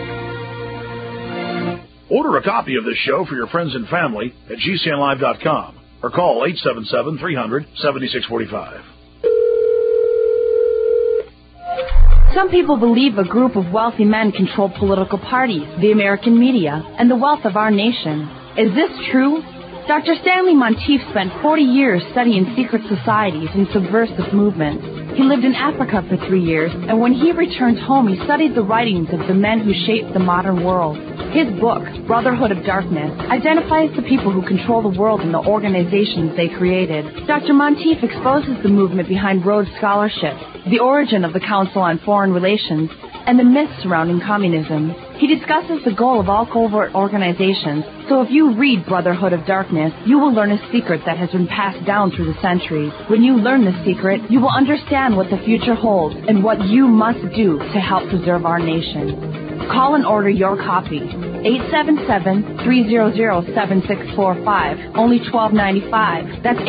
Order a copy of this show for your friends and family at GCNlive.com or call 877-300-7645. Some people believe a group of wealthy men control political parties, the American media, and the wealth of our nation. Is this true? Dr. Stanley Monteith spent 40 years studying secret societies and subversive movements. He lived in Africa for 3 years, and when he returned home, he studied the writings of the men who shaped the modern world. His book, Brotherhood of Darkness, identifies the people who control the world and the organizations they created. Dr. Monteith exposes the movement behind Rhodes Scholarship, the origin of the Council on Foreign Relations, and the myths surrounding communism. He discusses the goal of all covert organizations, so if you read Brotherhood of Darkness, you will learn a secret that has been passed down through the centuries. When you learn the secret, you will understand what the future holds and what you must do to help preserve our nation. Call and order your copy. 877-300-7645. Only $12.95. That's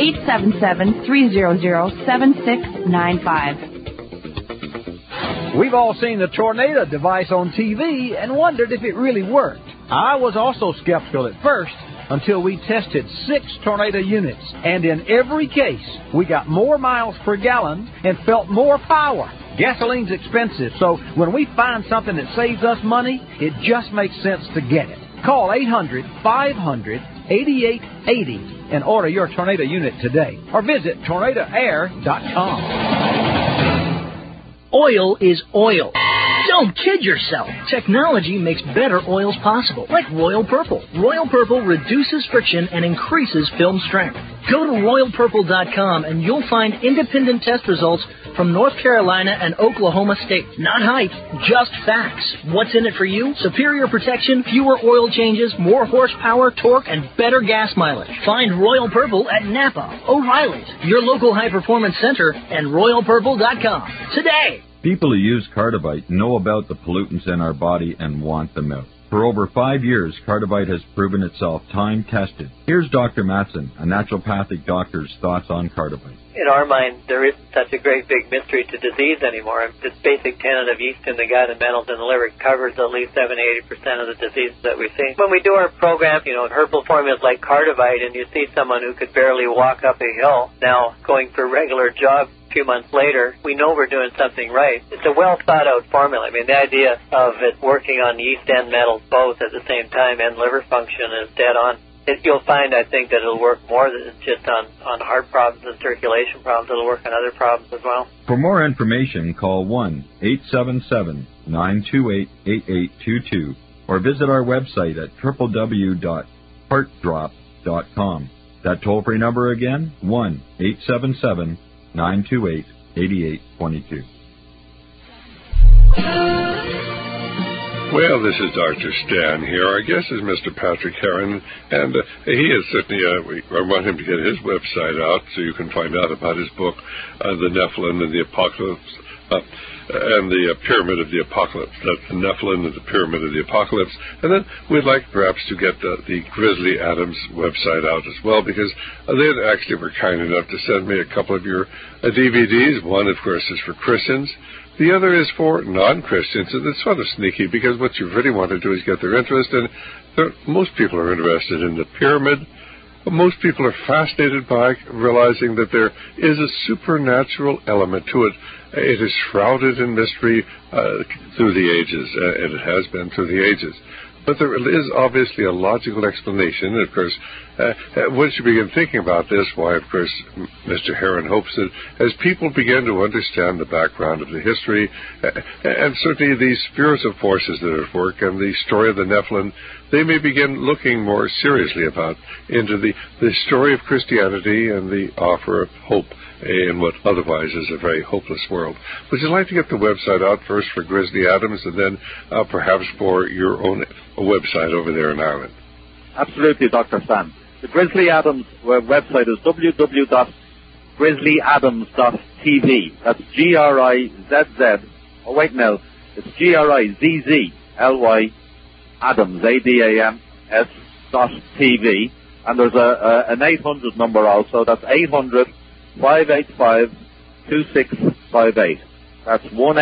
877-300-7695. We've all seen the tornado device on TV and wondered if it really worked. I was also skeptical at first until we tested 6 tornado units. And in every case, we got more miles per gallon and felt more power. Gasoline's expensive, so when we find something that saves us money, it just makes sense to get it. Call 800-500-8880 and order your tornado unit today. Or visit tornadoair.com. Oil is oil. Don't kid yourself. Technology makes better oils possible, like Royal Purple. Royal Purple reduces friction and increases film strength. Go to RoyalPurple.com and you'll find independent test results from North Carolina and Oklahoma State. Not hype, just facts. What's in it for you? Superior protection, fewer oil changes, more horsepower, torque, and better gas mileage. Find Royal Purple at Napa, O'Reilly's, your local high-performance center, and RoyalPurple.com today. People who use Cardivite know about the pollutants in our body and want them out. For over 5 years, Cardivite has proven itself time-tested. Here's Dr. Matson, a naturopathic doctor's thoughts on Cardivite. In our mind, there isn't such a great big mystery to disease anymore. This basic tenet of yeast in the gut and metals in the liver covers at least 70-80% of the diseases that we see. When we do our program, herbal formulas like Cardivite, and you see someone who could barely walk up a hill now going for a regular jog a few months later, we know we're doing something right. It's a well-thought-out formula. I mean, the idea of it working on yeast and metals both at the same time and liver function is dead on. You'll find, I think, that it'll work more than just on heart problems and circulation problems. It'll work on other problems as well. For more information, call 1-877-928-8822 or visit our website at www.heartdrop.com. That toll-free number again, 1-877-928-8822. Well, this is Dr. Stan here. Our guest is Mr. Patrick Heron, and he is certainly, I want him to get his website out so you can find out about his book, The Nephilim and the Apocalypse, and the Pyramid of the Apocalypse. That's the Nephilim and the Pyramid of the Apocalypse. And then we'd like perhaps to get the Grizzly Adams website out as well, because they actually were kind enough to send me a couple of your DVDs. One, of course, is for Christians. The other is for non-Christians, and it's sort of sneaky because what you really want to do is get their interest, and most people are interested in the pyramid. But most people are fascinated by realizing that there is a supernatural element to it. It is shrouded in mystery through the ages, and it has been through the ages. But there is obviously a logical explanation. And of course, once you begin thinking about this, why, of course, Mr. Heron hopes that as people begin to understand the background of the history, and certainly these spiritual forces that are at work, and the story of the Nephilim, they may begin looking more seriously into the story of Christianity and the offer of hope in what otherwise is a very hopeless world. Would you like to get the website out first for Grizzly Adams, and then perhaps for your own website over there in Ireland? Absolutely, Dr. Stan. The Grizzly Adams website is www.grizzlyadams.tv. That's G-R-I-Z-Z. Oh, wait, no. It's G-R-I-Z-Z-L-Y Adams, A-D-A-M-S.tv. And there's an 800 number also. That's 800-585-2658. That's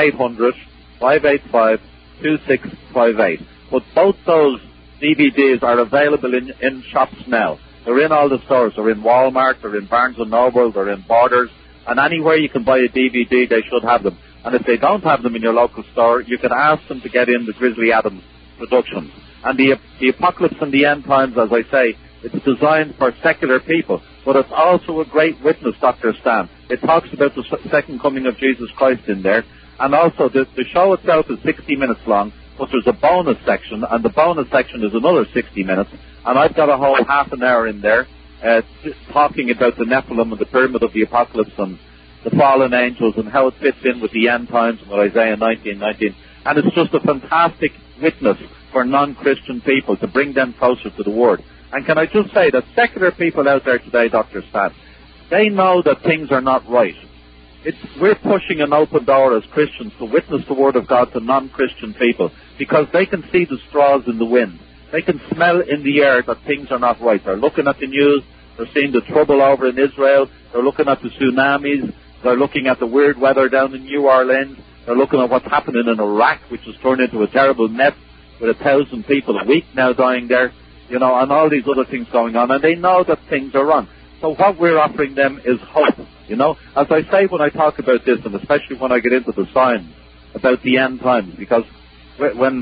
1-800-585-2658. But both those DVDs are available in shops now. They're in all the stores. They're in Walmart, they're in Barnes & Noble, they're in Borders, and anywhere you can buy a DVD, they should have them. And if they don't have them in your local store, you can ask them to get in the Grizzly Adams productions. And the Apocalypse and the End Times, as I say, it's designed for secular people, but it's also a great witness, Dr. Stan. It talks about the second coming of Jesus Christ in there, and also the show itself is 60 minutes long, but there's a bonus section, and the bonus section is another 60 minutes, and I've got a whole half an hour in there talking about the Nephilim and the Pyramid of the Apocalypse and the fallen angels and how it fits in with the end times and with Isaiah 19:19. And it's just a fantastic witness for non-Christian people to bring them closer to the Word. And can I just say that secular people out there today, Dr. Stan, they know that things are not right. We're pushing an open door as Christians to witness the Word of God to non-Christian people because they can see the straws in the wind. They can smell in the air that things are not right. They're looking at the news. They're seeing the trouble over in Israel. They're looking at the tsunamis. They're looking at the weird weather down in New Orleans. They're looking at what's happening in Iraq, which has turned into a terrible mess with 1,000 people a week now dying there, and all these other things going on. And they know that things are wrong. So what we're offering them is hope. As I say when I talk about this, and especially when I get into the signs about the end times, because when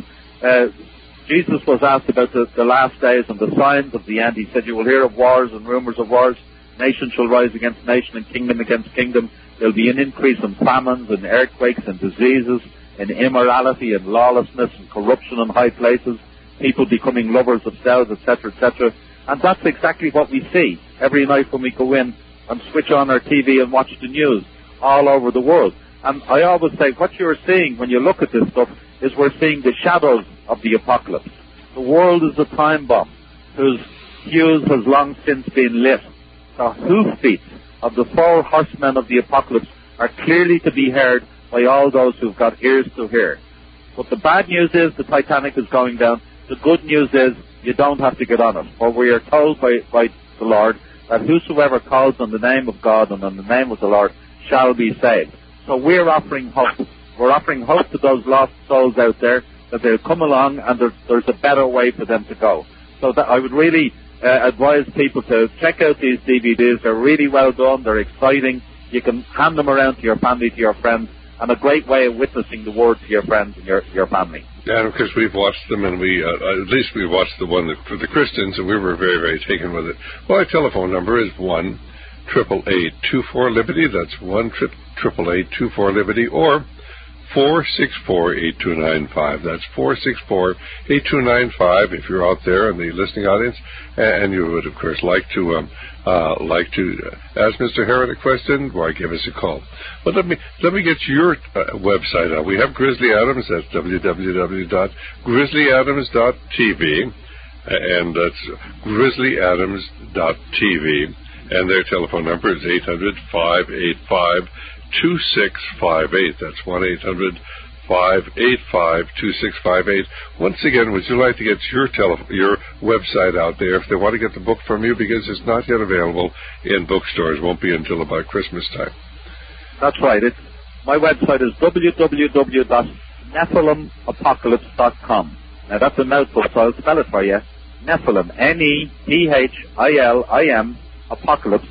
Jesus was asked about the last days and the signs of the end, he said, you will hear of wars and rumors of wars. Nation shall rise against nation and kingdom against kingdom. There'll be an increase in famines and earthquakes and diseases and immorality and lawlessness and corruption in high places, people becoming lovers of selves, etc., etc. And that's exactly what we see every night when we go in and switch on our TV and watch the news all over the world. And I always say what you're seeing when you look at this stuff is we're seeing the shadows of the apocalypse. The world is a time bomb whose fuse has long since been lit. The hoofbeats of the 4 horsemen of the apocalypse are clearly to be heard by all those who've got ears to hear. But the bad news is the Titanic is going down. The good news is you don't have to get on it. For we are told by the Lord that whosoever calls on the name of God and on the name of the Lord shall be saved. So we're offering hope. We're offering hope to those lost souls out there that they'll come along and there's a better way for them to go. So that I would really advise people to check out these DVDs. They're really well done. They're exciting. You can hand them around to your family, to your friends, and a great way of witnessing the Word to your friends and your family. Yeah, and of course we've watched them, and we at least we watched the one for the Christians, and we were very, very taken with it. Well, our telephone number is 1-888-24-LIBERTY. That's 1-888-24-LIBERTY, or 464-8295. That's 464-8295 if you're out there in the listening audience and you would, of course, like to ask Mr. Heron a question, why give us a call. But let me get your website out. We have Grizzly Adams. That's www.grizzlyadams.tv, and that's grizzlyadams.tv. And their telephone number is 800-585-2658. That's 1-800-585-2658. Once again, would you like to get your website out there if they want to get the book from you, because it's not yet available in bookstores. Won't be until about Christmas time. That's right. My website is www.nephilimapocalypse.com. Now, that's a mouthful, so I'll spell it for you. Nephilim, Nephilim, Apocalypse,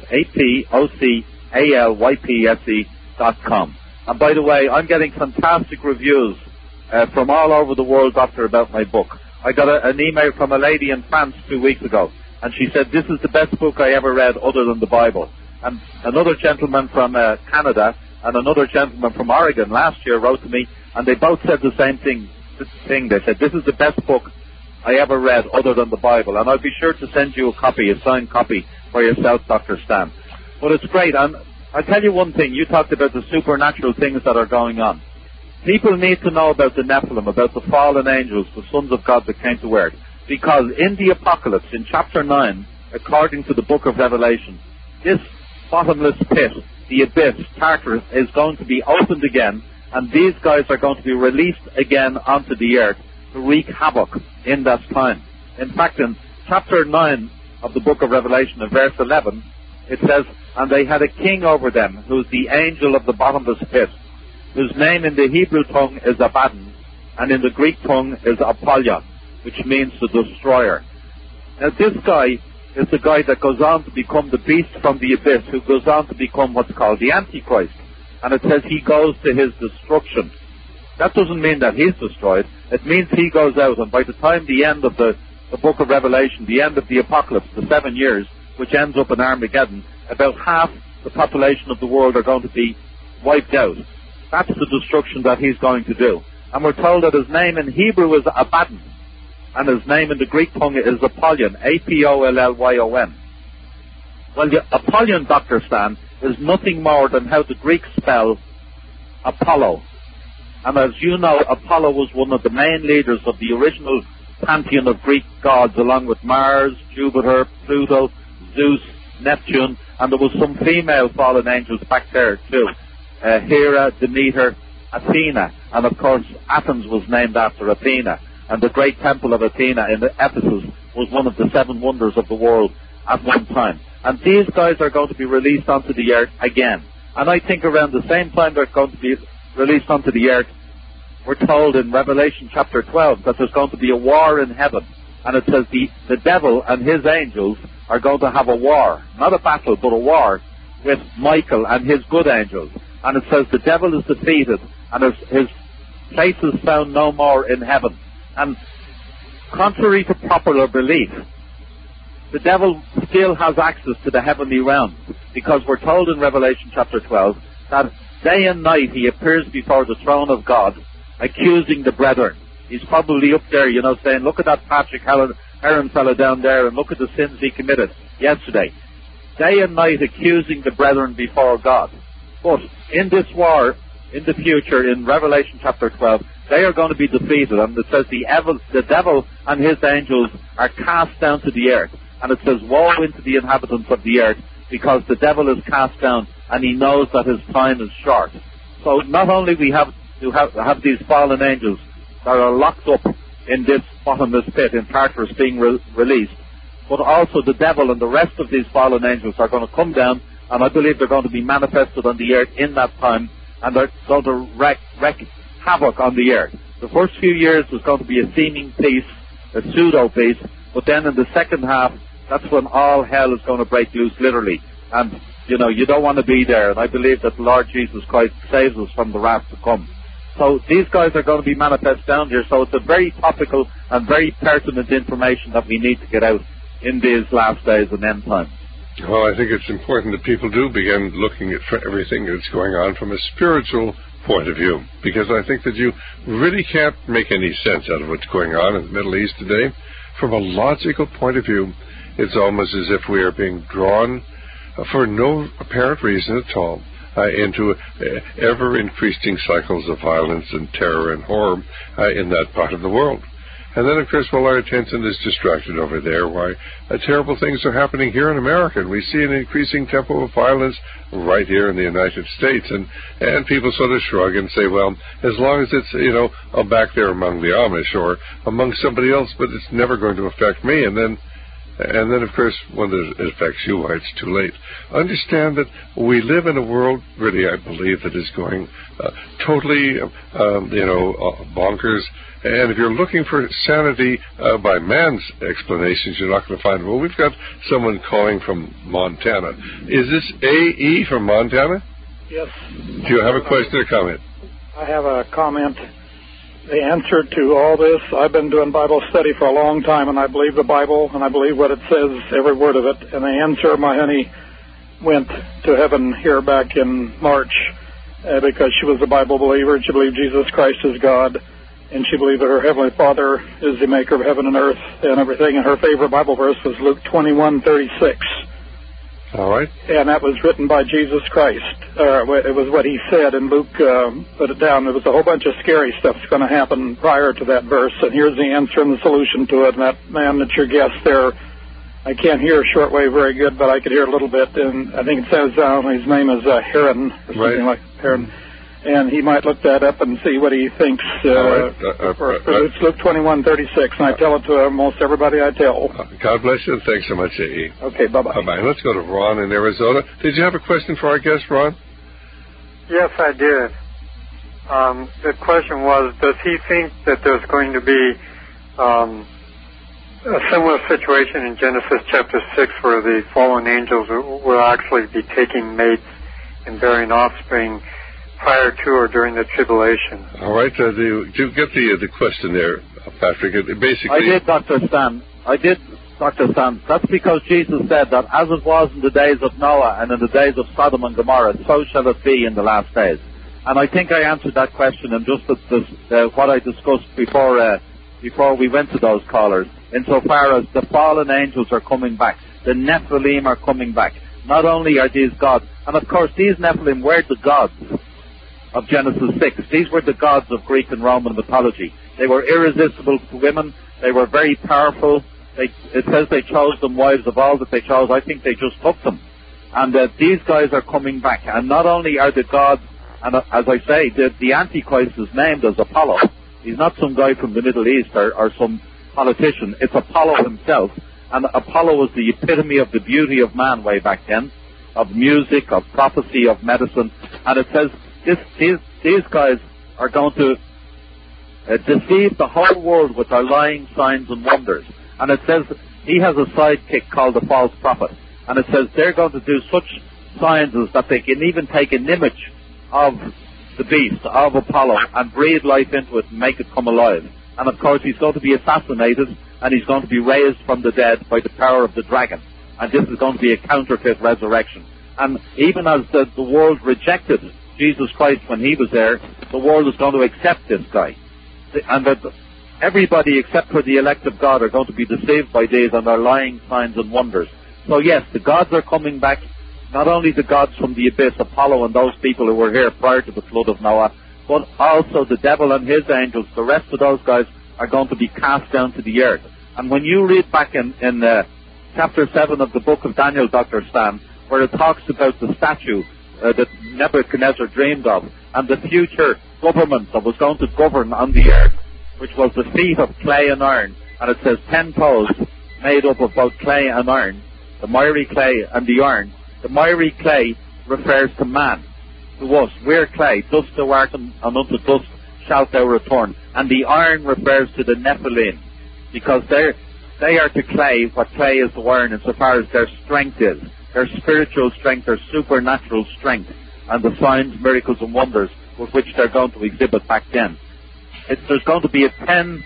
APOCALYPSE.com. And by the way, I'm getting fantastic reviews from all over the world, Doctor, about my book. I got an email from a lady in France 2 weeks ago, and she said, this is the best book I ever read other than the Bible. And another gentleman from Canada and another gentleman from Oregon last year wrote to me, and they both said the same thing. They said, this is the best book I ever read other than the Bible. And I'll be sure to send you a copy, a signed copy, for yourself, Dr. Stan. But it's great. And I'll tell you one thing. You talked about the supernatural things that are going on. People need to know about the Nephilim, about the fallen angels, the sons of God that came to earth. Because in the Apocalypse, in chapter 9, according to the book of Revelation, this bottomless pit, the abyss, Tartarus, is going to be opened again, and these guys are going to be released again onto the earth to wreak havoc in that time. In fact, in chapter 9 of the book of Revelation, in verse 11, it says, and they had a king over them, who is the angel of the bottomless pit, whose name in the Hebrew tongue is Abaddon, and in the Greek tongue is Apollyon, which means the destroyer. Now this guy is the guy that goes on to become the beast from the abyss, who goes on to become what's called the Antichrist. And it says he goes to his destruction. That doesn't mean that he's destroyed. It means he goes out, and by the time the end of the book of Revelation, the end of the Apocalypse, the 7 years, which ends up in Armageddon, about half the population of the world are going to be wiped out. That's the destruction that he's going to do. And we're told that his name in Hebrew is Abaddon, and his name in the Greek tongue is Apollyon, Apollyon. Well, the Apollyon, Dr. Stan, is nothing more than how the Greeks spell Apollo. And as you know, Apollo was one of the main leaders of the original pantheon of Greek gods, along with Mars, Jupiter, Pluto, Zeus, Neptune, and there was some female fallen angels back there too. Hera, Demeter, Athena, and of course Athens was named after Athena, and the great temple of Athena in Ephesus was one of the 7 wonders of the world at one time. And these guys are going to be released onto the earth again. And I think around the same time they're going to be released onto the earth, we're told in Revelation chapter 12 that there's going to be a war in heaven. And it says the devil and his angels are going to have a war, not a battle, but a war with Michael and his good angels. And it says the devil is defeated and his place is found no more in heaven. And contrary to popular belief, the devil still has access to the heavenly realm, because we're told in Revelation chapter 12 that day and night he appears before the throne of God, accusing the brethren. He's probably up there, saying, look at that Patrick Heron fellow down there, and look at the sins he committed yesterday. Day and night accusing the brethren before God. But in this war, in the future, in Revelation chapter 12, they are going to be defeated. And it says the devil and his angels are cast down to the earth. And it says, woe into the inhabitants of the earth, because the devil is cast down, and he knows that his time is short. So not only we have to have these fallen angels that are locked up in this bottomless pit in Tartarus being released, but also the devil and the rest of these fallen angels are going to come down, and I believe they're going to be manifested on the earth in that time, and they're going to wreak havoc on the earth. The first few years is going to be a seeming peace, a pseudo-peace, but then in the second half, that's when all hell is going to break loose, literally. And, you don't want to be there, and I believe that the Lord Jesus Christ saves us from the wrath to come. So these guys are going to be manifest down here, so it's a very topical and very pertinent information that we need to get out in these last days and end times. Well, I think it's important that people do begin looking at everything that's going on from a spiritual point of view, because I think that you really can't make any sense out of what's going on in the Middle East today. From a logical point of view, it's almost as if we are being drawn for no apparent reason at all into ever-increasing cycles of violence and terror and horror in that part of the world. And then, of course, while our attention is distracted over there, why terrible things are happening here in America, and we see an increasing tempo of violence right here in the United States, and people sort of shrug and say, well, as long as it's, back there among the Amish or among somebody else, but it's never going to affect me, and then, of course, when it affects you, why, it's too late. Understand that we live in a world, really, I believe, that is going totally, bonkers. And if you're looking for sanity by man's explanations, you're not going to find it. Well, we've got someone calling from Montana. Is this A.E. from Montana? Yes. Do you have a question or comment? I have a comment. The answer to all this, I've been doing Bible study for a long time, and I believe the Bible, and I believe what it says, every word of it. And the answer, my honey went to heaven here back in March because she was a Bible believer, and she believed Jesus Christ is God, and she believed that her Heavenly Father is the maker of heaven and earth and everything. And her favorite Bible verse was Luke 21:36. All right. And that was written by Jesus Christ. It was what he said, and Luke put it down. There was a whole bunch of scary stuff that's going to happen prior to that verse, and here's the answer and the solution to it. And that man that's your guest there, I can't hear shortwave very good, but I could hear a little bit, and I think it says his name is Heron, or something like Heron. And he might look that up and see what he thinks. It's Luke 21:36, and I tell it to almost everybody I tell. God bless you, and thanks so much, A.E. Okay, bye-bye. Bye-bye. Let's go to Ron in Arizona. Did you have a question for our guest, Ron? Yes, I did. The question was, does he think that there's going to be a similar situation in Genesis chapter 6 where the fallen angels will actually be taking mates and bearing offspring prior to or during the tribulation? All right. Do you get the question there, Patrick? Basically, I did, Dr. Stan. That's because Jesus said that as it was in the days of Noah and in the days of Sodom and Gomorrah, so shall it be in the last days. And I think I answered that question in just what I discussed before we went to those callers, insofar as the fallen angels are coming back. The Nephilim are coming back. Not only are these gods, and of course these Nephilim were the gods of Genesis 6. These were the gods of Greek and Roman mythology. They were irresistible to women. They were very powerful. It says they chose them wives of all that they chose. I think they just took them. And these guys are coming back. And not only are the gods, and as I say, the Antichrist is named as Apollo. He's not some guy from the Middle East or some politician. It's Apollo himself. And Apollo was the epitome of the beauty of man way back then, of music, of prophecy, of medicine. And it says these guys are going to deceive the whole world with their lying signs and wonders. And it says he has a sidekick called the false prophet. And it says they're going to do such signs as that they can even take an image of the beast, of Apollo, and breathe life into it and make it come alive. And of course he's going to be assassinated, and he's going to be raised from the dead by the power of the dragon. And this is going to be a counterfeit resurrection. And even as the world rejected Jesus Christ when he was there, the world is going to accept this guy. And that everybody except for the elect of God are going to be deceived by these and their lying signs and wonders. So yes, the gods are coming back, not only the gods from the abyss, Apollo and those people who were here prior to the flood of Noah, but also the devil and his angels. The rest of those guys are going to be cast down to the earth. And when you read back in chapter 7 of the book of Daniel, Dr. Stan, where it talks about the statue that Nebuchadnezzar dreamed of, and the future government that was going to govern on the earth, which was the feet of clay and iron, and it says 10 toes made up of both clay and iron, the miry clay and the iron. The miry clay refers to man, to us. We're clay, dust thou art, and unto dust shalt thou return. And the iron refers to the Nephilim, because they are to clay what clay is to iron insofar as their strength is. Their spiritual strength, their supernatural strength, and the signs, miracles, and wonders with which they're going to exhibit back then. There's going to be a 10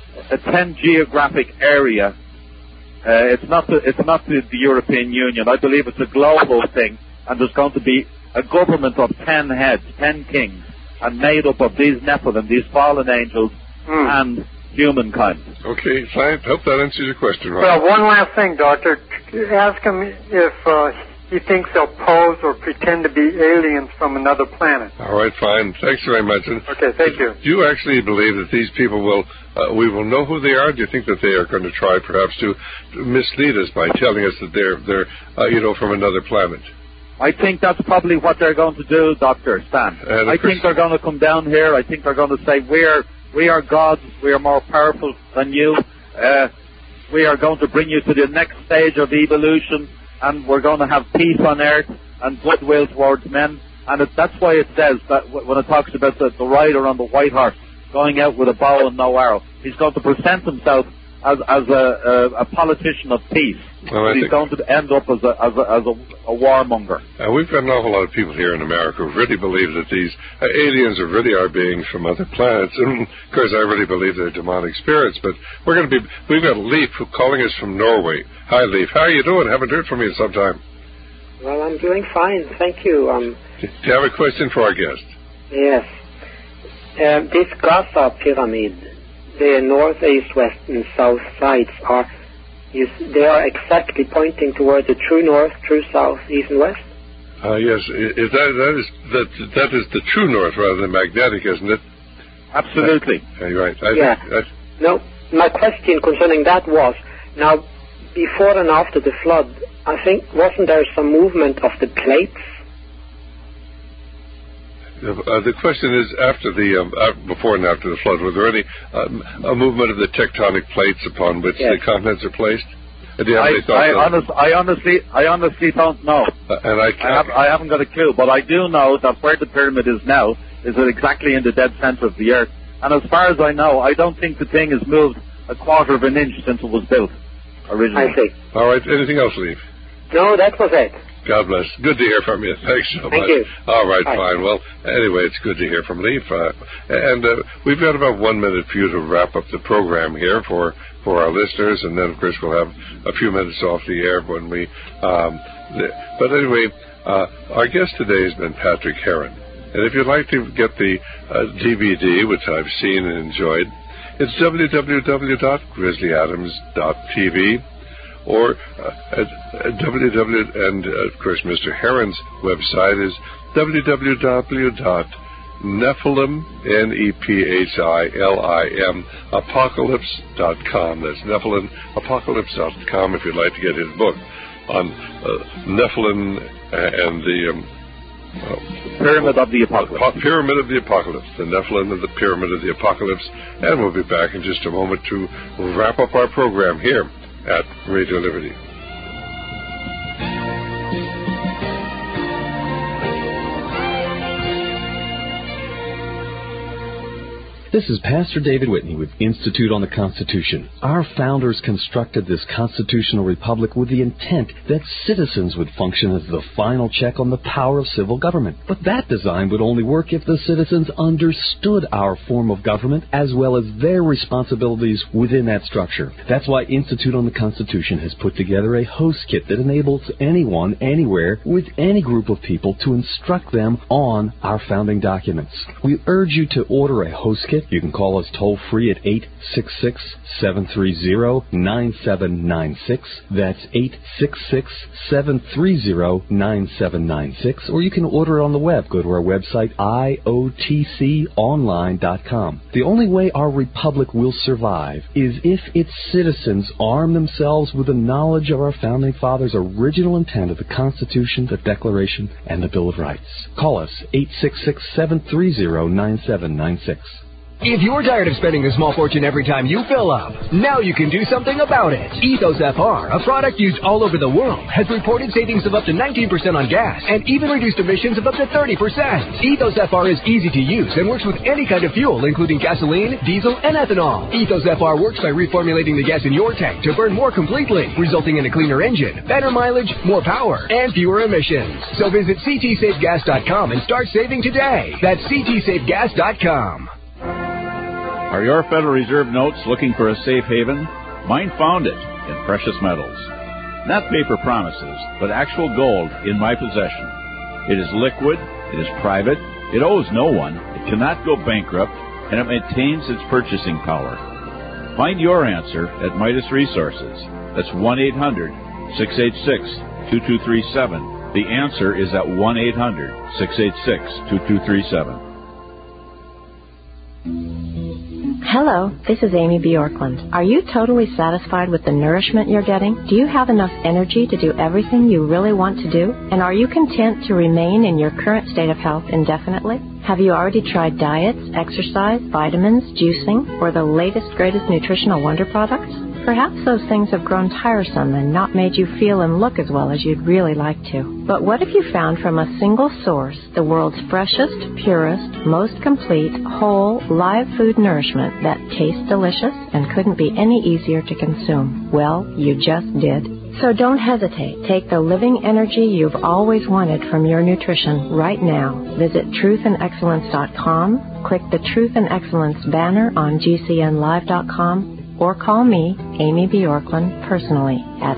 geographic area. It's not the European Union. I believe it's a global thing, and there's going to be a government of 10 heads, 10 kings, and made up of these Nephilim, these fallen angels, and humankind. Okay, fine. Hope that answers your question, Ron. Well, one last thing, Doctor. Ask him if he thinks they'll pose or pretend to be aliens from another planet. All right, fine. Thanks very much. Okay, thank you. Do you actually believe that these people we will know who they are? Do you think that they are going to try perhaps to mislead us by telling us that they're from another planet? I think that's probably what they're going to do, Dr. Stan. I think they're going to come down here. I think they're going to say, we are gods. We are more powerful than you. We are going to bring you to the next stage of evolution, and we're going to have peace on earth and goodwill towards men. And that's why it says that when it talks about the rider on the white horse going out with a bow and no arrow, he's going to present himself as a politician of peace. Well, he's going to end up as a warmonger. We've got an awful lot of people here in America who really believe that these aliens really are beings from other planets. And of course, I really believe they're demonic spirits. But we've got Leif calling us from Norway. Hi, Leif. How are you doing? Haven't heard from you in some time. Well, I'm doing fine, thank you. Do you have a question for our guest? Yes. This Gaza pyramid, the north, east, west, and south sides they are exactly pointing toward the true north, true south, east, and west. Yes, that is the true north rather than magnetic, isn't it? Absolutely. Right. No, my question concerning that was, now, before and after the flood, I think, wasn't there some movement of the plates? The question is, before and after the flood, were there any a movement of the tectonic plates upon which the continents are placed? I honestly don't know. I haven't got a clue, but I do know that where the pyramid is now is exactly in the dead center of the earth. And as far as I know, I don't think the thing has moved a quarter of an inch since it was built originally. I see. All right. Anything else, Leif? No, that was it. God bless. Good to hear from you. Thanks so much. Thank you. All right, Bye. fine. Well, anyway, it's good to hear from Leif. And we've got about 1 minute for you to wrap up the program here for our listeners, and then, of course, we'll have a few minutes off the air when we... but anyway, our guest today has been Patrick Heron. And if you'd like to get the DVD, which I've seen and enjoyed, it's www.grizzlyadams.tv. Or and of course, Mr. Heron's website is www.nephilim, Nephilim, apocalypse.com. That's nephilimapocalypse.com if you'd like to get his book on Nephilim and the Pyramid of the Apocalypse. Pyramid of the Apocalypse, the Nephilim of the Pyramid of the Apocalypse. And we'll be back in just a moment to wrap up our program here at Radio Liberty. This is Pastor David Whitney with Institute on the Constitution. Our founders constructed this constitutional republic with the intent that citizens would function as the final check on the power of civil government. But that design would only work if the citizens understood our form of government as well as their responsibilities within that structure. That's why Institute on the Constitution has put together a host kit that enables anyone, anywhere, with any group of people to instruct them on our founding documents. We urge you to order a host kit. You can call us toll-free at 866-730-9796. That's 866-730-9796. Or you can order it on the web. Go to our website, iotconline.com. The only way our republic will survive is if its citizens arm themselves with the knowledge of our founding fathers' original intent of the Constitution, the Declaration, and the Bill of Rights. Call us, 866-730-9796. If you're tired of spending a small fortune every time you fill up, now you can do something about it. Ethos FR, a product used all over the world, has reported savings of up to 19% on gas and even reduced emissions of up to 30%. Ethos FR is easy to use and works with any kind of fuel, including gasoline, diesel, and ethanol. Ethos FR works by reformulating the gas in your tank to burn more completely, resulting in a cleaner engine, better mileage, more power, and fewer emissions. So visit ctsafegas.com and start saving today. That's ctsafegas.com. Are your Federal Reserve notes looking for a safe haven? Mine found it in precious metals. Not paper promises, but actual gold in my possession. It is liquid, it is private, It owes no one, it cannot go bankrupt, and it maintains its purchasing power. Find your answer at Midas Resources. That's 1-800-686-2237. The answer is at 1-800-686-2237. Hello, this is Amy Bjorklund. Are you totally satisfied with the nourishment you're getting? Do you have enough energy to do everything you really want to do? And are you content to remain in your current state of health indefinitely? Have you already tried diets, exercise, vitamins, juicing, or the latest, greatest nutritional wonder products? Perhaps those things have grown tiresome and not made you feel and look as well as you'd really like to. But what if you found from a single source the world's freshest, purest, most complete, whole, live food nourishment that tastes delicious and couldn't be any easier to consume? Well, you just did. So don't hesitate. Take the living energy you've always wanted from your nutrition right now. Visit truthandexcellence.com, click the Truth and Excellence banner on GCNlive.com, or call me, Amy Bjorklund, personally at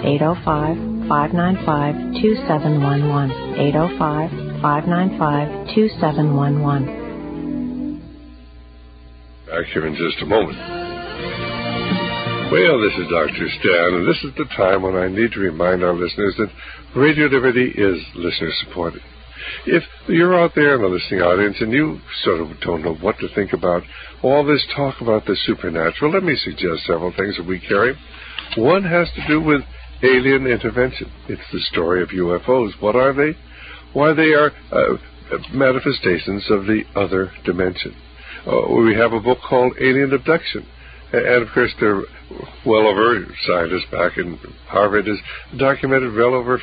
805-595-2711, 805-595-2711. Back here in just a moment. Well, this is Dr. Stan, and this is the time when I need to remind our listeners that Radio Liberty is listener-supported. If you're out there in the listening audience and you sort of don't know what to think about all this talk about the supernatural, let me suggest several things that we carry. One has to do with alien intervention. It's the story of UFOs. What are they? Why, they are manifestations of the other dimension. We have a book called Alien Abduction. And, of course, scientists back in Harvard has documented well over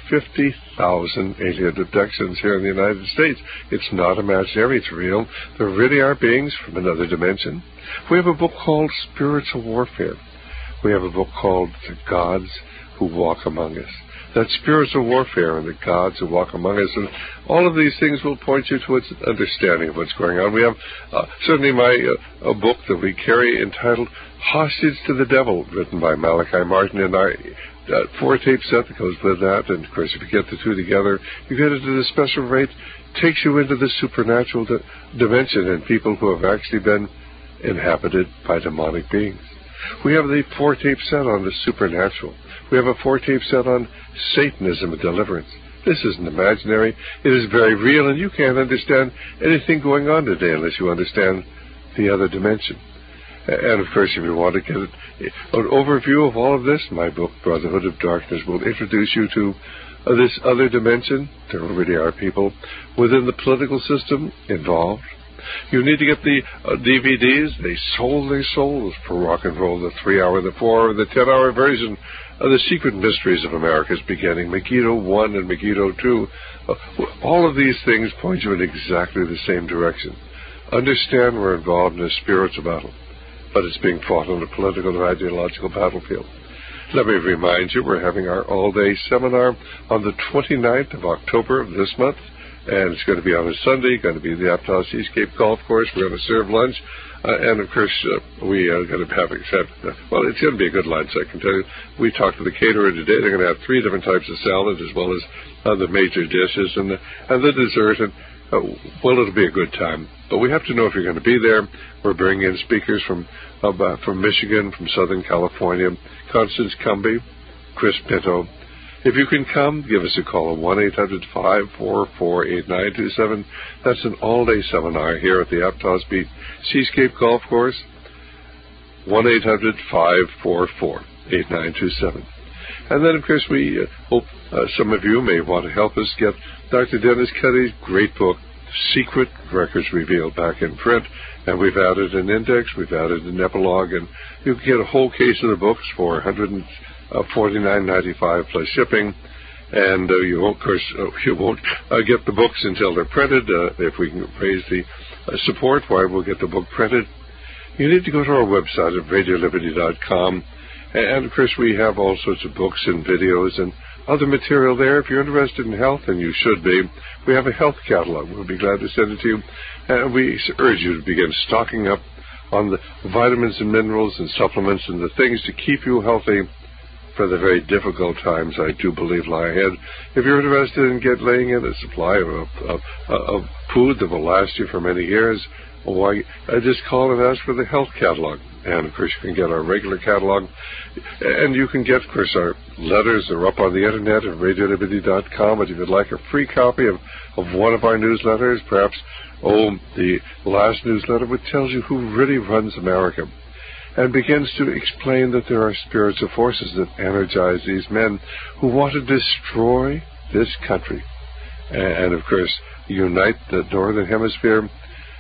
50,000 alien abductions here in the United States. It's not imaginary, it's real. There really are beings from another dimension. We have a book called Spiritual Warfare. We have a book called The Gods Who Walk Among Us. That's spiritual warfare and the gods who walk among us. And all of these things will point you towards an understanding of what's going on. We have certainly a book that we carry entitled Hostage to the Devil, written by Malachi Martin, and our 4-tape set that goes with that. And, of course, if you get the two together, you get it at a special rate. Takes you into the supernatural dimension and people who have actually been inhabited by demonic beings. We have the 4-tape set on the supernatural. We have a 4-tape set on Satanism and deliverance. This isn't imaginary. It is very real, and you can't understand anything going on today unless you understand the other dimension. And, of course, if you want to get an overview of all of this, my book, Brotherhood of Darkness, will introduce you to this other dimension. There really are people within the political system involved. You need to get the DVDs. They sold their souls for rock and roll, the 3-hour, the 4-hour, the 10-hour version of The Secret Mysteries of America's Beginning, Megiddo 1 and Megiddo 2. All of these things point you in exactly the same direction. Understand we're involved in a spiritual battle, but it's being fought on a political and ideological battlefield. Let me remind you, we're having our all-day seminar on the 29th of October of this month. And it's going to be on a Sunday, going to be the Aptos Seascape Golf Course. We're going to serve lunch. And, of course, we are going to have it's going to be a good lunch, I can tell you. We talked to the caterer today. They're going to have 3 different types of salad as well as the major dishes and the dessert. And, it'll be a good time. But we have to know if you're going to be there. We're bringing in speakers from Michigan, from Southern California, Constance Cumby, Chris Pinto. If you can come, give us a call at 1-800-544-8927. That's an all-day seminar here at the Aptos Beach Seascape Golf Course. 1-800-544-8927. And then, of course, we hope some of you may want to help us get Dr. Dennis Cuddy's great book, Secret Records Revealed, back in print. And we've added an index, we've added an epilogue, and you can get a whole case of the books for $149.95 plus shipping. And you won't get the books until they're printed. If we can raise the support, why we'll get the book printed. You need to go to our website at radioliberty.com. And, of course, we have all sorts of books and videos and other material there. If you're interested in health, and you should be, we have a health catalog. We'll be glad to send it to you. And we urge you to begin stocking up on the vitamins and minerals and supplements and the things to keep you healthy for the very difficult times I do believe lie ahead. If you're interested in laying in a supply of food that will last you for many years, why, just call and ask for the health catalog. And, of course, you can get our regular catalog. And you can get, of course, our letters are up on the Internet at radioliberty.com. But if you'd like a free copy of one of our newsletters, perhaps, the last newsletter, which tells you who really runs America, and begins to explain that there are spiritual forces that energize these men who want to destroy this country and of course, unite the Northern Hemisphere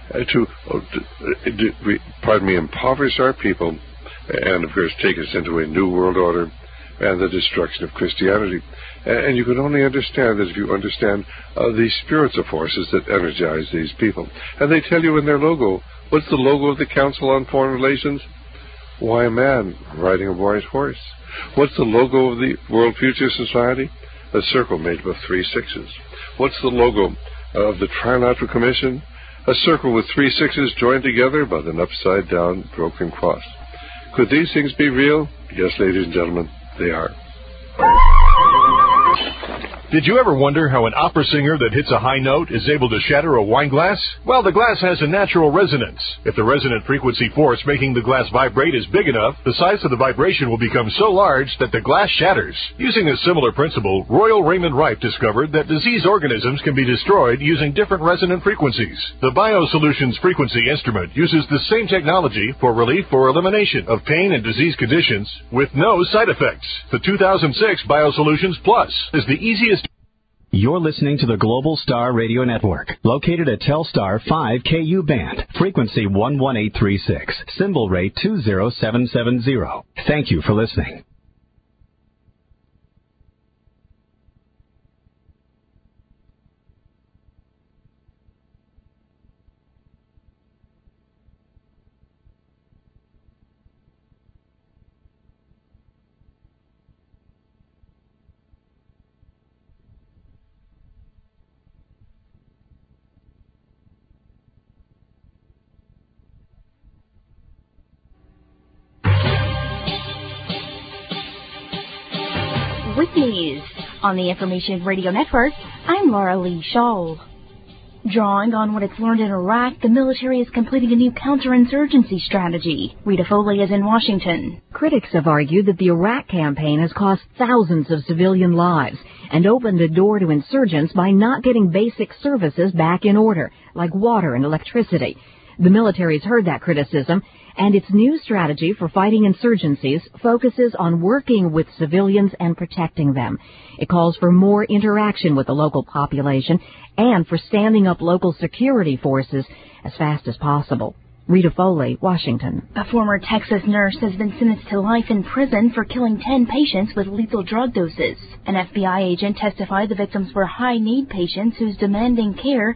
impoverish our people and, of course, take us into a new world order and the destruction of Christianity. And you can only understand that if you understand the spiritual forces that energize these people. And they tell you in their logo, what's the logo of the Council on Foreign Relations? Why, a man riding a white horse. What's the logo of the World Future Society? A circle made with 3 6s. What's the logo of the Trilateral Commission? A circle with 3 6s joined together by an upside-down broken cross. Could these things be real? Yes, ladies and gentlemen, they are. Did you ever wonder how an opera singer that hits a high note is able to shatter a wine glass? Well, the glass has a natural resonance. If the resonant frequency force making the glass vibrate is big enough, the size of the vibration will become so large that the glass shatters. Using a similar principle, Royal Raymond Rife discovered that disease organisms can be destroyed using different resonant frequencies. The BioSolutions frequency instrument uses the same technology for relief or elimination of pain and disease conditions with no side effects. The 2006 BioSolutions Plus is the easiest. You're listening to the Global Star Radio Network, located at Telstar 5 KU band, frequency 11836, symbol rate 20770. Thank you for listening. With news on the Information Radio Network, I'm Laura Lee Shaw. Drawing on what it's learned in Iraq, the military is completing a new counterinsurgency strategy. Rita Foley is in Washington. Critics have argued that the Iraq campaign has cost thousands of civilian lives and opened a door to insurgents by not getting basic services back in order, like water and electricity. The military's heard that criticism, and its new strategy for fighting insurgencies focuses on working with civilians and protecting them. It calls for more interaction with the local population and for standing up local security forces as fast as possible. Rita Foley, Washington. A former Texas nurse has been sentenced to life in prison for killing 10 patients with lethal drug doses. An FBI agent testified the victims were high-need patients whose demanding care